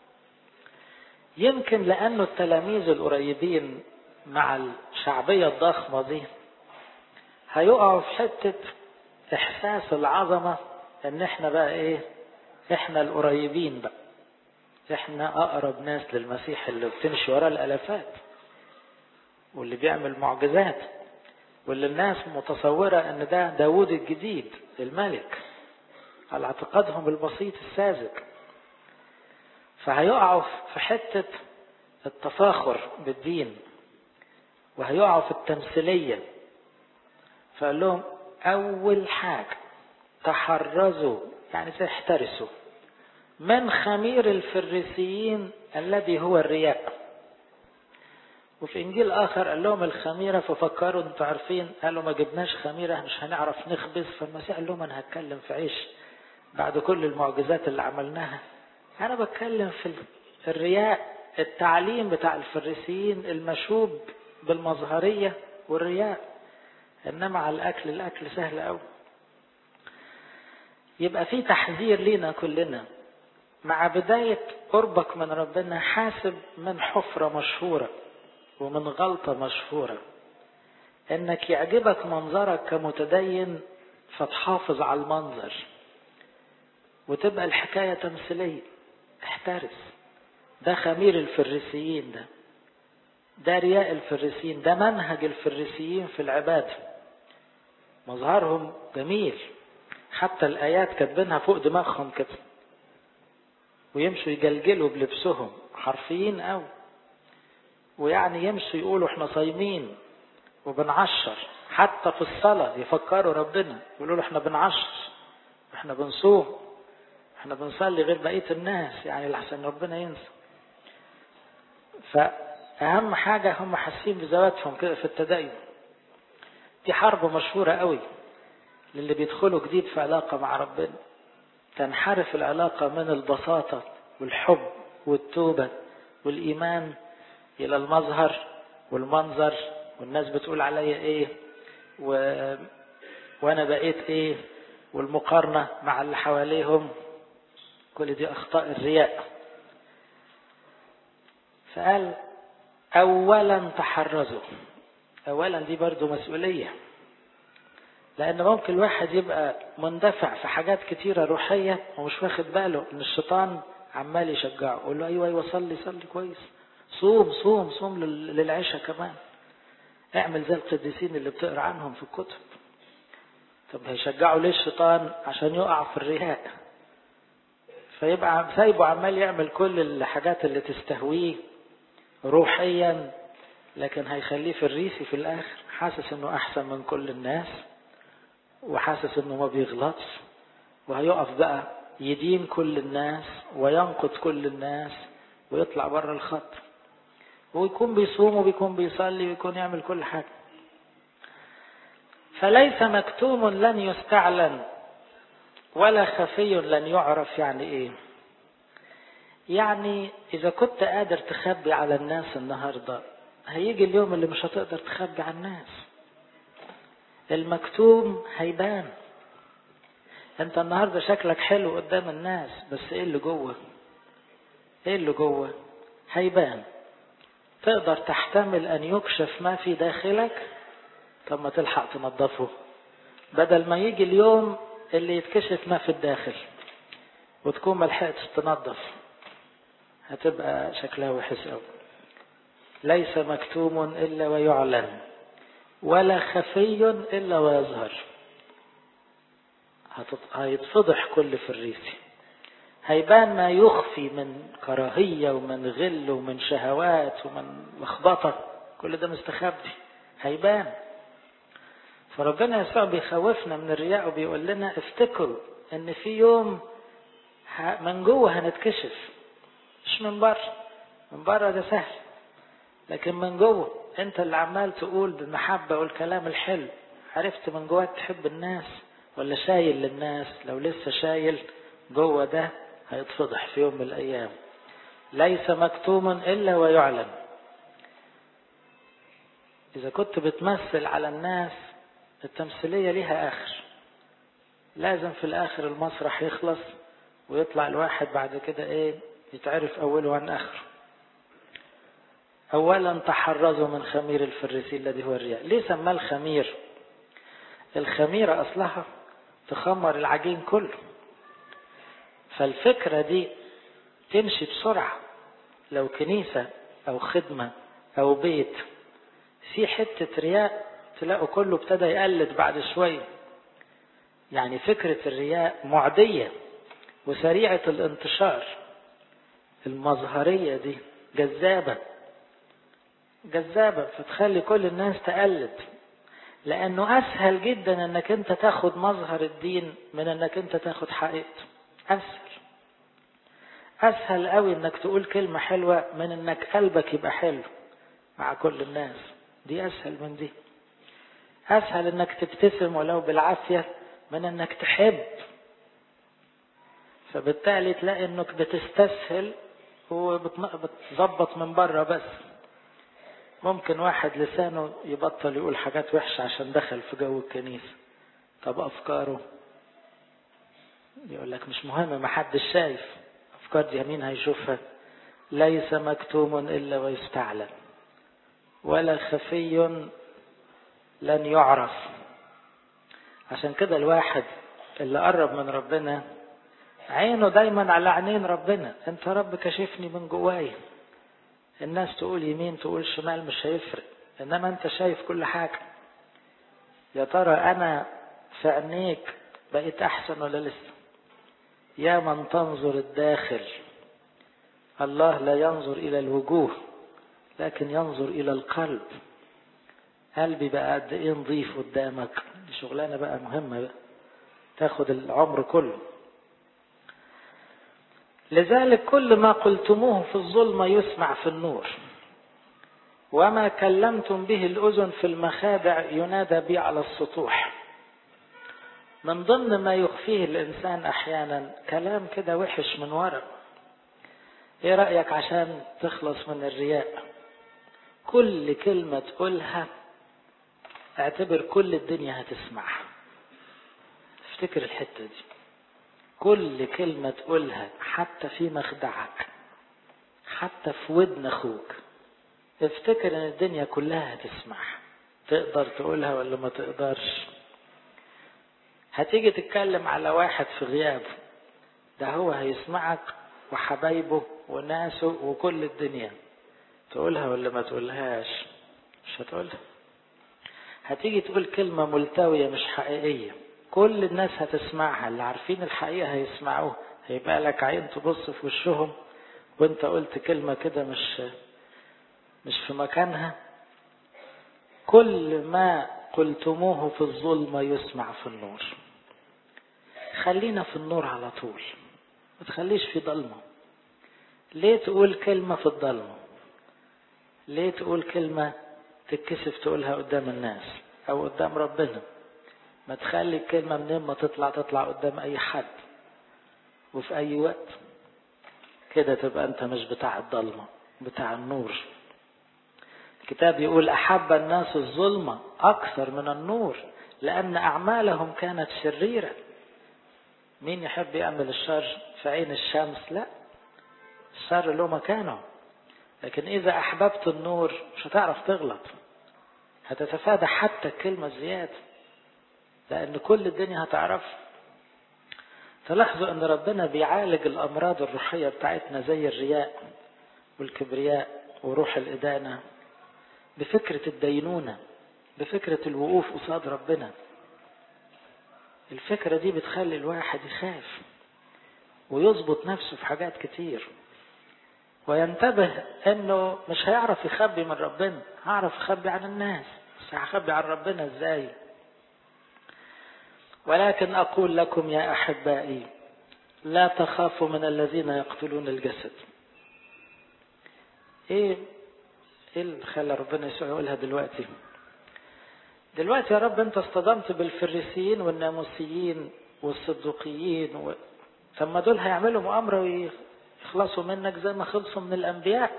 يمكن لأنه التلاميذ القريبين مع الشعبية الضخمة دي هيقعوا في حتة إحساس العظمة إن إحنا بقى إيه؟ إحنا القريبين بقى، إحنا أقرب ناس للمسيح اللي بتمشي ورا الألفات واللي بيعمل معجزات واللي الناس متصورة إن ده داود الجديد الملك على اعتقادهم البسيط الساذج. فهيقعوا في حتة التفاخر بالدين وهيقعوا في التمثيلية. فقال لهم أول حاجة تحرزوا، يعني تحترسوا من خمير الفريسيين الذي هو الرياء. وفي إنجيل آخر قال لهم الخميرة، ففكروا انتوا عارفين، قالوا ما جبناش خميرة مش هنعرف نخبز. فالمسيح قال لهم أنا هتكلم في عيش بعد كل المعجزات اللي عملناها، أنا بتكلم في الرياء، التعليم بتاع الفريسيين المشوب بالمظهرية والرياء، إنما على الأكل الأكل سهل أوي. يبقى في تحذير لينا كلنا مع بداية قربك من ربنا. حاسب من حفرة مشهورة ومن غلطة مشهورة، إنك يعجبك منظرك كمتدين فتحافظ على المنظر وتبقى الحكاية تمثيلية. احترس، ده خمير الفريسيين، ده ده رياء الفريسيين، ده منهج الفريسيين في العبادة. مظهرهم جميل، حتى الآيات كاتبينها فوق دماغهم كده، ويمشوا يجلجلوا بلبسهم حرفيين قوي، ويعني يمشوا يقولوا احنا صايمين وبنعشر، حتى في الصلاة يفكروا ربنا يقولوا له احنا بنعشر، احنا بنصوم، احنا بنصلي غير بقية الناس، يعني لحسن ربنا ينسى. فأهم حاجة هم حاسين بذواتهم كده في التدين. دي حرب مشهورة قوي للي بيدخلوا جديد في علاقة مع ربنا. تنحرف العلاقة من البساطة والحب والتوبة والإيمان إلى المظهر والمنظر، والناس بتقول عليا إيه و... وأنا بقيت إيه، والمقارنة مع اللي حواليهم. كل دي أخطاء الرياء. فقال أولا تحرزوا. أولا دي برضو مسؤولية، لأن ممكن الواحد يبقى مندفع في حاجات كتيرة روحية ومش واخد باله إن الشيطان عمال يشجعه، يقول له أيوة أيوة صلي صلي كويس، صوم صوم صوم للعشاء كمان، اعمل زي القديسين اللي بتقرأ عنهم في الكتب. طب هيشجعه ليه الشيطان؟ عشان يقع في الرياء، فيبقى سايبه عمال يعمل كل الحاجات اللي تستهويه روحيا، لكن هيخليه في الريسي في الآخر، حاسس إنه أحسن من كل الناس وحاسس إنه ما بيغلطش، وهيقف بقى يدين كل الناس وينقد كل الناس ويطلع بره الخط، ويكون بيصوم وبيكون بيصلي ويكون يعمل كل حاجة. فليس مكتوم لن يستعلن ولا خفي لن يعرف. يعني ايه؟ يعني اذا كنت قادر تخبي على الناس النهاردة، هيجي اليوم اللي مش هتقدر تخبي على الناس. المكتوم هيبان. انت النهاردة شكلك حلو قدام الناس، بس ايه اللي جوه؟ ايه اللي جوه؟ هيبان. تقدر تحتمل ان يكشف ما في داخلك؟ طب ما تلحق تنظفه، بدل ما يجي اليوم اللي يتكشف ما في الداخل وتكون ما لحقتش تنظف، هتبقى شكلها وحش قوي. ليس مكتوم الا ويعلن ولا خفي الا ويظهر. هيتفضح كل فريسي، هيبان ما يخفي من كراهية ومن غل ومن شهوات ومن لخبطة، كل ده مستخبي هيبان. فربنا يسوع بيخوفنا من الرياء وبيقول لنا افتكروا ان في يوم من جوه هنتكشف، مش من بره. من بره ده سهل، لكن من جوه انت اللي عمال تقول بالمحبة والكلام الحلو، عرفت من جواك تحب الناس ولا شايل للناس؟ لو لسه شايل جوه ده هيتفضح في يوم من الايام. ليس مكتوم الا ويعلن. اذا كنت بتمثل على الناس التمثيلية ليها آخر، لازم في الآخر المسرح يخلص ويطلع الواحد بعد كده ايه يتعرف أوله عن آخره. أولا تحرزوا من خمير الفريسي الذي هو الرياء. ليه سماه الخمير؟ الخميرة أصلها تخمر العجين كله، فالفكرة دي تمشي بسرعة. لو كنيسة أو خدمة أو بيت في حتة رياء تلاقوا كله ابتدى يقلد بعد شوية. يعني فكرة الرياء معدية وسريعة الانتشار. المظهرية دي جذابة جذابة فتخلي كل الناس تقلد، لأنه أسهل جدا أنك أنت تاخد مظهر الدين من أنك أنت تاخد حقيقته. أسهل أسهل قوي أنك تقول كلمة حلوة من أنك قلبك يبقى حلو مع كل الناس. دي أسهل من دي. أسهل أنك تبتسم ولو بالعافية من أنك تحب. فبالتالي تلاقي أنك بتستسهل وبتظبط من بره بس. ممكن واحد لسانه يبطل يقول حاجات وحشة عشان دخل في جو الكنيسة. طب أفكاره يقول لك مش مهم، ما حدش شايف. أفكار دي مين هيشوفها؟ ليس مكتوم إلا ويستعلن، ولا خفي لن يعرف. عشان كده الواحد اللي قرب من ربنا عينه دايما على عينين ربنا. انت رب كشفني من جواي. الناس تقول يمين تقول شمال مش هيفرق، انما انت شايف كل حاجة. يا ترى انا في عينيك بقيت احسن ولا لسه؟ يا من تنظر الداخل. الله لا ينظر الى الوجوه لكن ينظر الى القلب. قلبي بقى قد ايه نضيف قدامك. دي شغلانه بقى مهمه بقى تاخد العمر كله. لذلك كل ما قلتموه في الظلمة يسمع في النور، وما كلمتم به الأذن في المخادع ينادى به على السطوح. من ضمن ما يخفيه الإنسان أحيانا كلام كده وحش من وراء. ايه رأيك عشان تخلص من الرياء؟ كل كلمة تقولها اعتبر كل الدنيا هتسمعها. افتكر الحتة دي. كل كلمة تقولها حتى في مخدعك، حتى في ودن اخوك، افتكر ان الدنيا كلها هتسمعها. تقدر تقولها ولا ما تقدرش؟ هتيجي تتكلم على واحد في غيابه، ده هو هيسمعك وحبايبه وناسه وكل الدنيا. تقولها ولا ما تقولهاش؟ مش هتقولها. هتيجي تقول كلمة ملتوية مش حقيقية، كل الناس هتسمعها. اللي عارفين الحقيقة هيسمعوه. هيبقى لك عين تبص في وشهم وانت قلت كلمة كده مش مش في مكانها. كل ما قلتموه في الظلمة يسمع في النور. خلينا في النور على طول، ما تخليش في ضلمة. ليه تقول كلمة في الضلمة؟ ليه تقول كلمة تتكسف تقولها قدام الناس او قدام ربنا؟ ما تخلي الكلمة منين ما تطلع تطلع قدام اي حد وفي اي وقت. كده تبقى انت مش بتاع الضلمة، بتاع النور. الكتاب يقول احب الناس الظلمة اكثر من النور لان اعمالهم كانت شريرة. مين يحب يعمل الشر في عين الشمس؟ لا، الشر له مكانه. لكن اذا احببت النور مش هتعرف تغلط، هتتفادى حتى الكلمة زيادة، لأن كل الدنيا هتعرف. تلاحظوا أن ربنا بيعالج الأمراض الروحية بتاعتنا زي الرياء والكبرياء وروح الإدانة بفكرة الدينونة، بفكرة الوقوف قصاد ربنا. الفكرة دي بتخلي الواحد يخاف ويضبط نفسه في حاجات كتير، وينتبه أنه مش هيعرف يخبي من ربنا. هعرف يخبي عن الناس بس هخبي عن ربنا إزاي؟ ولكن أقول لكم يا أحبائي لا تخافوا من الذين يقتلون الجسد. إيه إيه اللي خلى ربنا يسوع يقولها دلوقتي؟ دلوقتي يا رب أنت اصطدمت بالفريسيين والناموسيين والصدوقيين و... ثم دول هيعملوا مؤامرة ويخلصوا منك زي ما خلصوا من الأنبياء.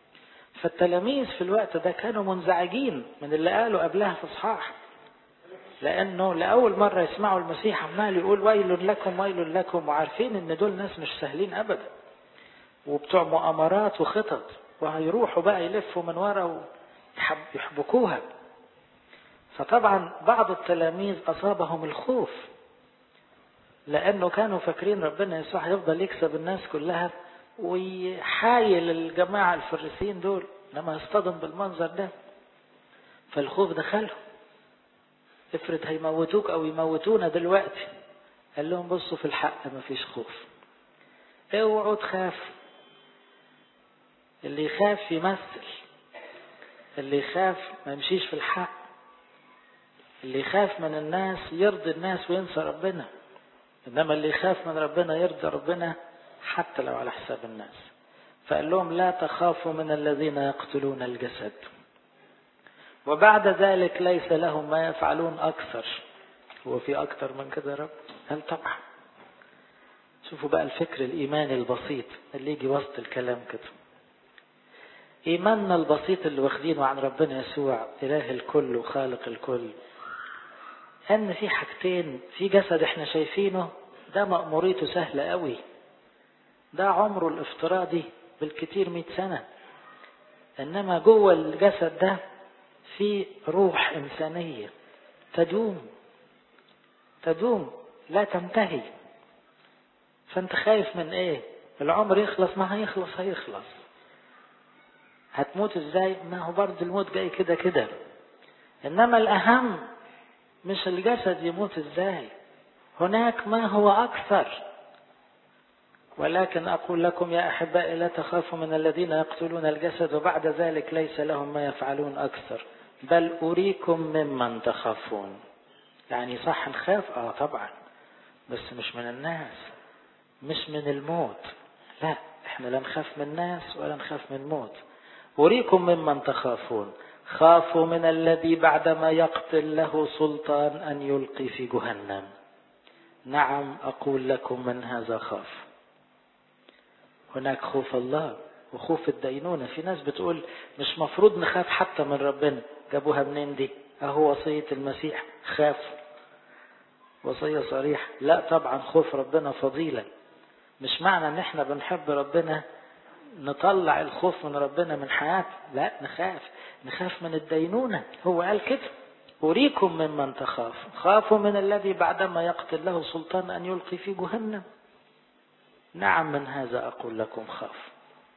فالتلاميذ في الوقت ده كانوا منزعجين من اللي قالوا قبلها في إصحاح. لأنه لأول مرة يسمعوا المسيح عمال يقول ويل لكم ويل لكم، وعارفين ان دول ناس مش سهلين أبدا وبتوع مؤامرات وخطط، وهيروحوا بقى يلفوا من ورا ويحبكوها. فطبعا بعض التلاميذ أصابهم الخوف، لأنه كانوا فاكرين ربنا يسوع هيفضل يكسب الناس كلها ويحايل الجماعة الفريسيين دول لما يصطدم بالمنظر ده. فالخوف دخلهم، افرض هيموتوك أو يموتونا دلوقتي. قال لهم بصوا في الحق مفيش خوف، اوعوا تخافوا. اللي يخاف يمثل، اللي يخاف ما يمشيش في الحق، اللي يخاف من الناس يرضي الناس وينسى ربنا، إنما اللي يخاف من ربنا يرضي ربنا حتى لو على حساب الناس. فقال لهم لا تخافوا من الذين يقتلون الجسد وبعد ذلك ليس لهم ما يفعلون أكثر. هو في أكثر من كده يا رب؟ هل طبعا. شوفوا بقى الفكر الإيماني البسيط اللي يجي وسط الكلام كده. إيماننا البسيط اللي واخدينه عن ربنا يسوع إله الكل وخالق الكل، أن في حاجتين. في جسد احنا شايفينه ده مأموريته سهلة قوي، ده عمره الافتراضي بالكتير مئة سنة، إنما جوه الجسد ده في روح إنسانية تدوم تدوم لا تنتهي. فأنت خايف من إيه؟ العمر يخلص؟ ما هيخلص هيخلص. هتموت إزاي؟ ما هو برضه الموت جاي كده كده. إنما الأهم مش الجسد يموت إزاي، هناك ما هو أكثر. ولكن أقول لكم يا أحبائي لا تخافوا من الذين يقتلون الجسد وبعد ذلك ليس لهم ما يفعلون أكثر، بل أريكم ممن تخافون. يعني صح نخاف، آه طبعا، بس مش من الناس، مش من الموت. لا، احنا لا نخاف من الناس ولا نخاف من الموت. أريكم ممن تخافون، خافوا من الذي بعدما يقتل له سلطان أن يلقي في جهنم. نعم أقول لكم من هذا خاف. هناك خوف الله وخوف الدينونة. في ناس بتقول مش مفروض نخاف حتى من ربنا. جابوها منين دي؟ أهو وصية المسيح خاف، وصية صريحة. لا طبعا، خوف ربنا فضيلة. مش معنى ان احنا بنحب ربنا نطلع الخوف من ربنا من حياتنا، لا، نخاف نخاف من الدينونة. هو قال كده أريكم ممن تخاف، خافوا من الذي بعدما يقتل له سلطان أن يلقي في جهنم. نعم من هذا أقول لكم خاف.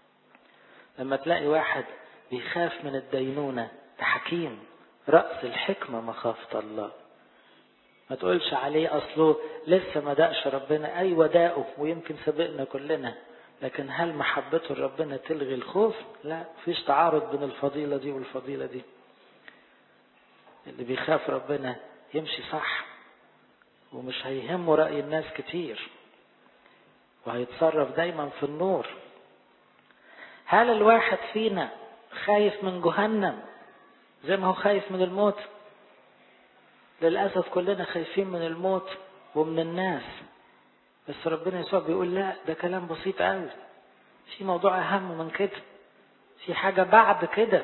لما تلاقي واحد بيخاف من الدينونة، ده حكيم، رأس الحكمة مخافة الله. ما تقولش عليه أصله لسه ما دقش ربنا. أيوة داقه ويمكن سبقنا كلنا، لكن هل محبته لربنا تلغي الخوف؟ لا، فيش تعارض بين الفضيلة دي والفضيلة دي. اللي بيخاف ربنا يمشي صح ومش هيهمه رأي الناس كتير، وهيتصرف دايما في النور. هل الواحد فينا خايف من جهنم زي ما هو خايف من الموت؟ للأسف كلنا خايفين من الموت ومن الناس، بس ربنا يسوع بيقول لا، ده كلام بسيط قوي. في موضوع أهم من كده، في حاجة بعد كده،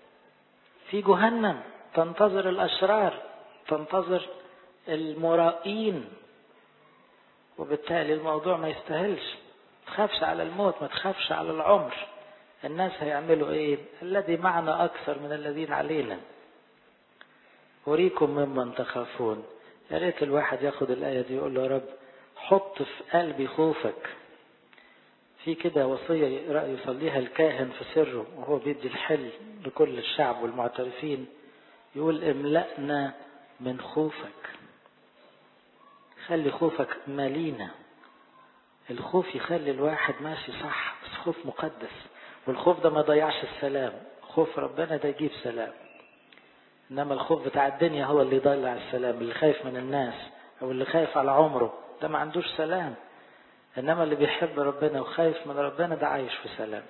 في جهنم تنتظر الأشرار، تنتظر المرائين، وبالتالي الموضوع ما يستاهلش. ما تخافش على الموت، ما تخافش على العمر. الناس هيعملوا ايه؟ الذي معنا أكثر من الذين علينا. أريكم ممن تخافون. يا ريت الواحد ياخد الآية دي يقول له يا رب حط في قلبي خوفك. في كده وصية يصليها الكاهن في سره وهو بيدي الحل لكل الشعب والمعترفين، يقول املأنا من خوفك. خلي خوفك مالينا. الخوف يخلي الواحد ماشي صح، بس خوف مقدس. والخوف ده ما ضيعش السلام. خوف ربنا ده يجيب سلام. إنما الخوف بتاع الدنيا هو اللي يضيع السلام. اللي خايف من الناس أو اللي خايف على عمره ده ما عندوش سلام. إنما اللي بيحب ربنا وخايف من ربنا ده عايش في سلام.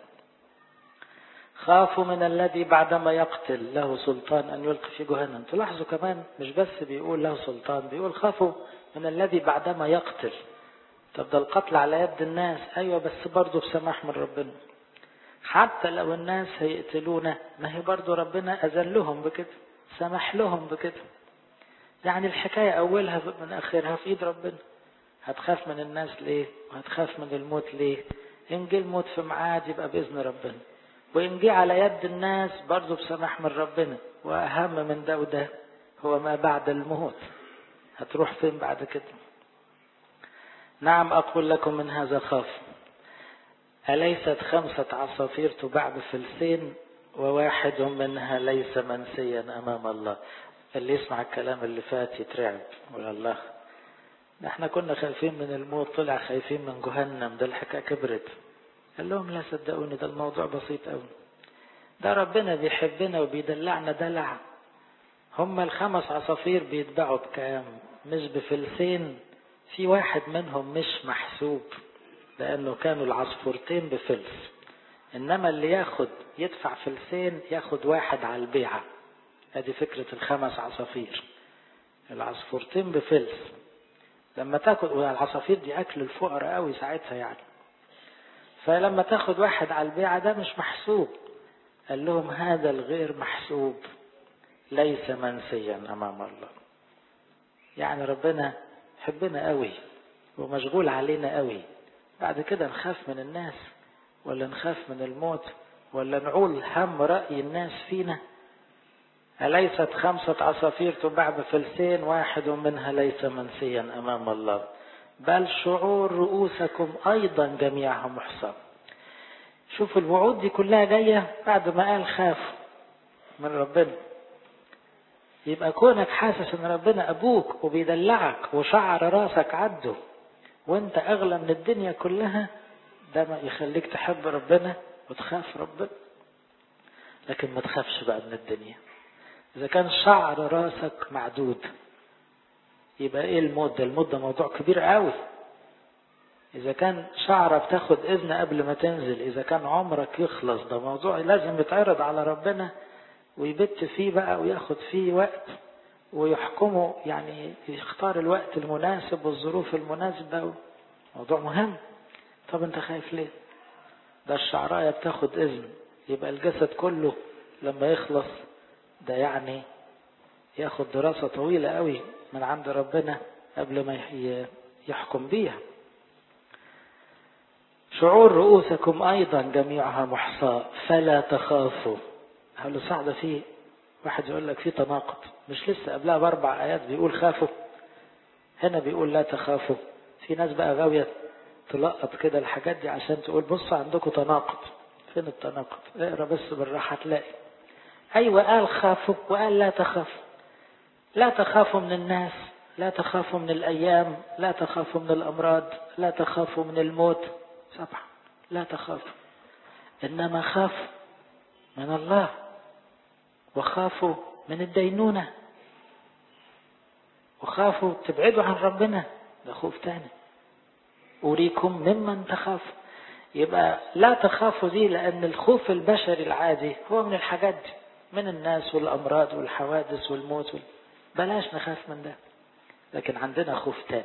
خافوا من الذي بعدما يقتل له سلطان أن يلقي في جهنم. تلاحظوا كمان مش بس بيقول له سلطان، بيقول خافوا من الذي بعدما يقتل. طب ده القتل على يد الناس، أيوة، بس برضو بسماح من ربنا. حتى لو الناس هيقتلونا، ما هي برضو ربنا أذن لهم بكده، سمح لهم بكده. يعني الحكاية أولها من آخرها في إيد ربنا. هتخاف من الناس ليه؟ وهتخاف من الموت ليه؟ إن جه الموت في ميعاد يبقى بإذن ربنا، وإن جه على يد الناس برضه بسماح من ربنا. وأهم من ده وده هو ما بعد الموت، هتروح فين بعد كده؟ نعم أقول لكم من هذا خاف. أليست خمسة عصافير تباع بفلسين وواحد منها ليس منسيا أمام الله؟ اللي يسمع الكلام اللي فات يترعب، ولا الله احنا كنا خايفين من الموت، طلع خايفين من جهنم، ده الحكاية كبرت. قال لهم لا صدقوني، ده الموضوع بسيط قوي، ده ربنا بيحبنا وبيدلعنا دلع. هم الخمس عصافير بيتباعوا بكام؟ مش بفلسين، في واحد منهم مش محسوب لأنه كانوا العصفورتين بفلس، إنما اللي ياخد يدفع فلسين ياخد واحد على البيعة. هذه فكرة الخمس عصافير، العصفورتين بفلس. لما تاخد، والعصافير دي أكل الفقراء قوي ساعتها يعني، فلما تاخد واحد على البيعة ده مش محسوب. قال لهم هذا الغير محسوب ليس منسيا أمام الله. يعني ربنا حبنا قوي ومشغول علينا قوي، بعد كده نخاف من الناس ولا نخاف من الموت ولا نعول هم رأي الناس فينا؟ أليست خمسة عصافير تباع بفلسين واحد منها ليس منسيا أمام الله؟ بل شعور رؤوسكم أيضا جميعها محصى. شوف الوعود دي كلها جاية بعد ما قال خافوا من ربنا. يبقى كونك حاسس ان ربنا ابوك وبيدلعك وشعر راسك عده وانت اغلى من الدنيا كلها، ده ما يخليك تحب ربنا وتخاف ربنا. لكن ما تخافش بقى من الدنيا. اذا كان شعر راسك معدود يبقى ايه الموت ده؟ الموت ده موضوع كبير قوي. اذا كان شعرك تاخد اذن قبل ما تنزل، اذا كان عمرك يخلص، ده موضوع لازم يتعرض على ربنا ويبت فيه بقى وياخد فيه وقت ويحكمه، يعني يختار الوقت المناسب والظروف المناسبة. موضوع مهم. طب انت خايف ليه؟ ده الشعراية بتاخد اذن، يبقى الجسد كله لما يخلص ده يعني ياخد دراسة طويلة قوي من عند ربنا قبل ما يحكم بيها. شعور رؤوسكم أيضا جميعها محصاة فلا تخافوا. هل صعد فيه واحد يقول لك فيه تناقض؟ مش لسه قبلها بأربع آيات بيقول خافوا، هنا بيقول لا تخافوا. في ناس بقى غاوية تلقط كده الحاجات دي عشان تقول بصوا عندكم تناقض. فين التناقض؟ اقرا بس بالراحة تلاقي. أيوة قال خافوا وقال لا تخافوا. لا تخافوا من الناس، لا تخافوا من الأيام، لا تخافوا من الأمراض، لا تخافوا من الموت. سبحة لا تخافوا، إنما خافوا من الله وخافوا من الدينونة وخافوا تبعدوا عن ربنا، ده خوف تاني. أريكم ممن تخافوا. يبقى لا تخافوا دي لأن الخوف البشري العادي هو من الحاجات دي، من الناس والأمراض والحوادث والموت وال... بلاش نخاف من ده. لكن عندنا خوف تاني.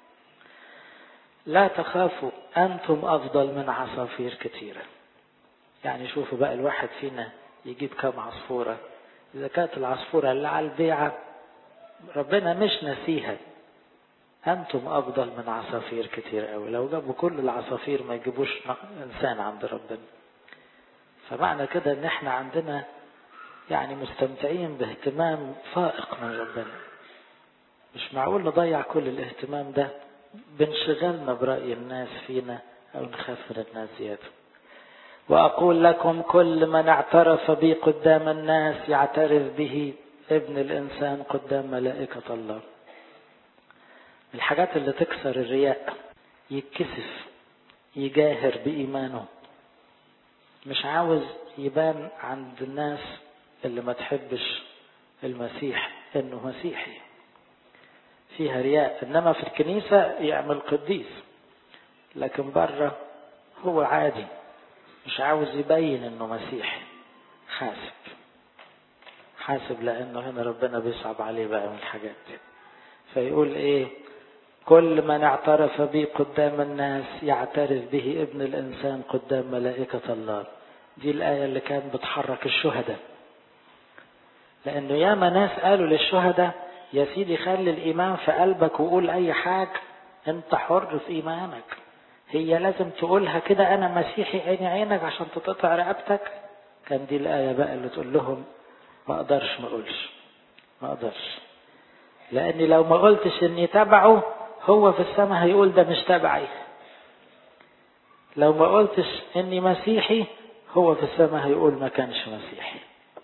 لا تخافوا أنتم أفضل من عصافير كثيرة. يعني شوفوا بقى الواحد فينا يجيب كم عصفورة. إذا كانت العصفورة اللي على البيعة ربنا مش نسيها، أنتم أفضل من عصافير كتير أوي. لو جابوا كل العصافير ما يجيبوش إنسان عند ربنا. فمعنى كده إن إحنا عندنا يعني مستمتعين باهتمام فائق من ربنا. مش معقول نضيع كل الاهتمام ده بانشغالنا برأي الناس فينا أو نخاف من الناس زيادة. وأقول لكم كل من اعترف بي قدام الناس يعترف به ابن الإنسان قدام ملائكة الله. الحاجات اللي تكسر الرياء، يتكسف يجاهر بإيمانه، مش عاوز يبان عند الناس اللي ما تحبش المسيح انه مسيحي، فيها رياء. انما في الكنيسة يعمل قديس، لكن بره هو عادي مش عاوز يبين انه مسيحي. حاسب حاسب لانه هنا ربنا بيصعب عليه بقى من الحاجات دي. فيقول ايه؟ كل من اعترف بي قدام الناس يعترف به ابن الانسان قدام ملائكة الله. دي الآية اللي كان بتحرك الشهداء، لانه ياما ناس قالوا للشهداء يا سيدي خلي الإيمان في قلبك وقول أي حاجة، أنت حر في إيمانك. هي لازم تقولها كده أنا مسيحي عيني عينك عشان تتقطع رقبتك؟ كان دي الآية بقى اللي تقول لهم ما أقدرش ما أقولش، ما أقدرش، لأني لو ما قلتش إني تبعه هو في السماء هيقول ده مش تبعي. لو ما قلتش إني مسيحي هو في السماء هيقول ما كانش مسيحي،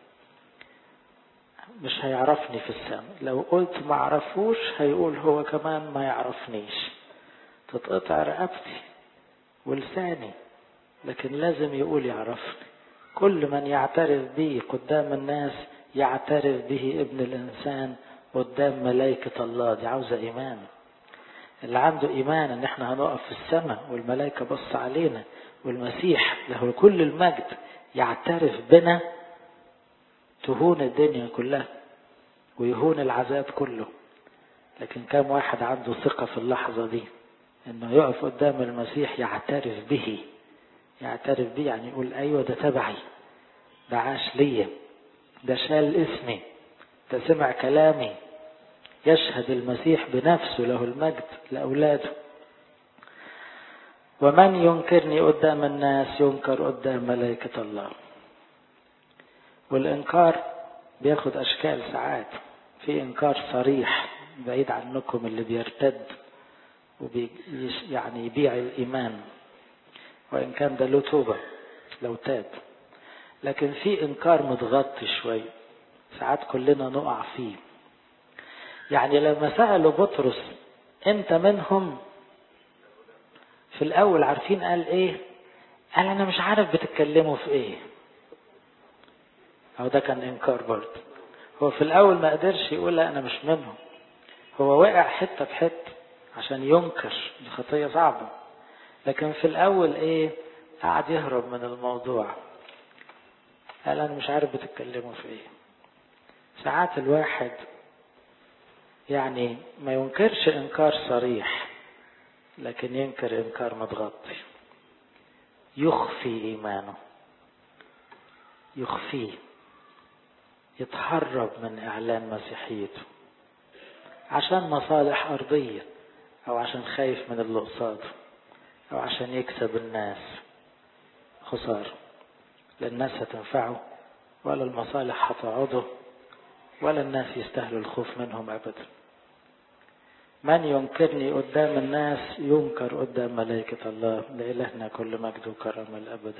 مش هيعرفني في السماء. لو قلت ما عرفوش هيقول هو كمان ما يعرفنيش، تتقطع رقبتي ولساني، لكن لازم يقول يعرفني. كل من يعترف به قدام الناس يعترف به ابن الإنسان قدام ملائكة الله. دي عاوزة إيمان. اللي عنده إيمان إن احنا هنقف في السماء والملائكة بص علينا والمسيح له كل المجد يعترف بنا، تهون الدنيا كلها ويهون العذاب كله. لكن كم واحد عنده ثقة في اللحظة دي إنه يقف قدام المسيح يعترف به؟ يعترف به يعني يقول أيوة ده تبعي، ده عاش ليا، ده شال اسمي، ده سمع كلامي. يشهد المسيح بنفسه له المجد لأولاده. ومن ينكرني قدام الناس ينكر قدام ملائكة الله. والإنكار بياخد أشكال ساعات. في إنكار صريح بعيد عنكم اللي بيرتد وبي يعني يبيع الإيمان، وإن كان ده له توبة لو تاب. لكن في إنكار متغطي شوي ساعات كلنا نقع فيه. يعني لما سألوا بطرس أنت منهم، في الأول عارفين قال إيه؟ قال أنا مش عارف بتتكلموا في إيه. أو ده كان إنكار برضه. هو في الأول ما قدرش يقول لا أنا مش منهم، هو وقع حتة بحتة عشان ينكر، دي خطية صعبة. لكن في الأول إيه؟ قاعد يهرب من الموضوع، قال أنا مش عارف بتتكلموا في إيه. ساعات الواحد يعني ما ينكرش إنكار صريح، لكن ينكر إنكار متغطي، يخفي إيمانه، يخفيه، يتهرب من إعلان مسيحيته عشان مصالح أرضية، أو عشان خايف من اللي قصاده، أو عشان يكسب الناس. خسارة، لا الناس هتنفعه ولا المصالح هتعوضه ولا الناس يستاهلوا الخوف منهم أبدا. من ينكرني قدام الناس ينكر قدام ملائكة الله. لإلهنا كل مجد وكرم الأبد.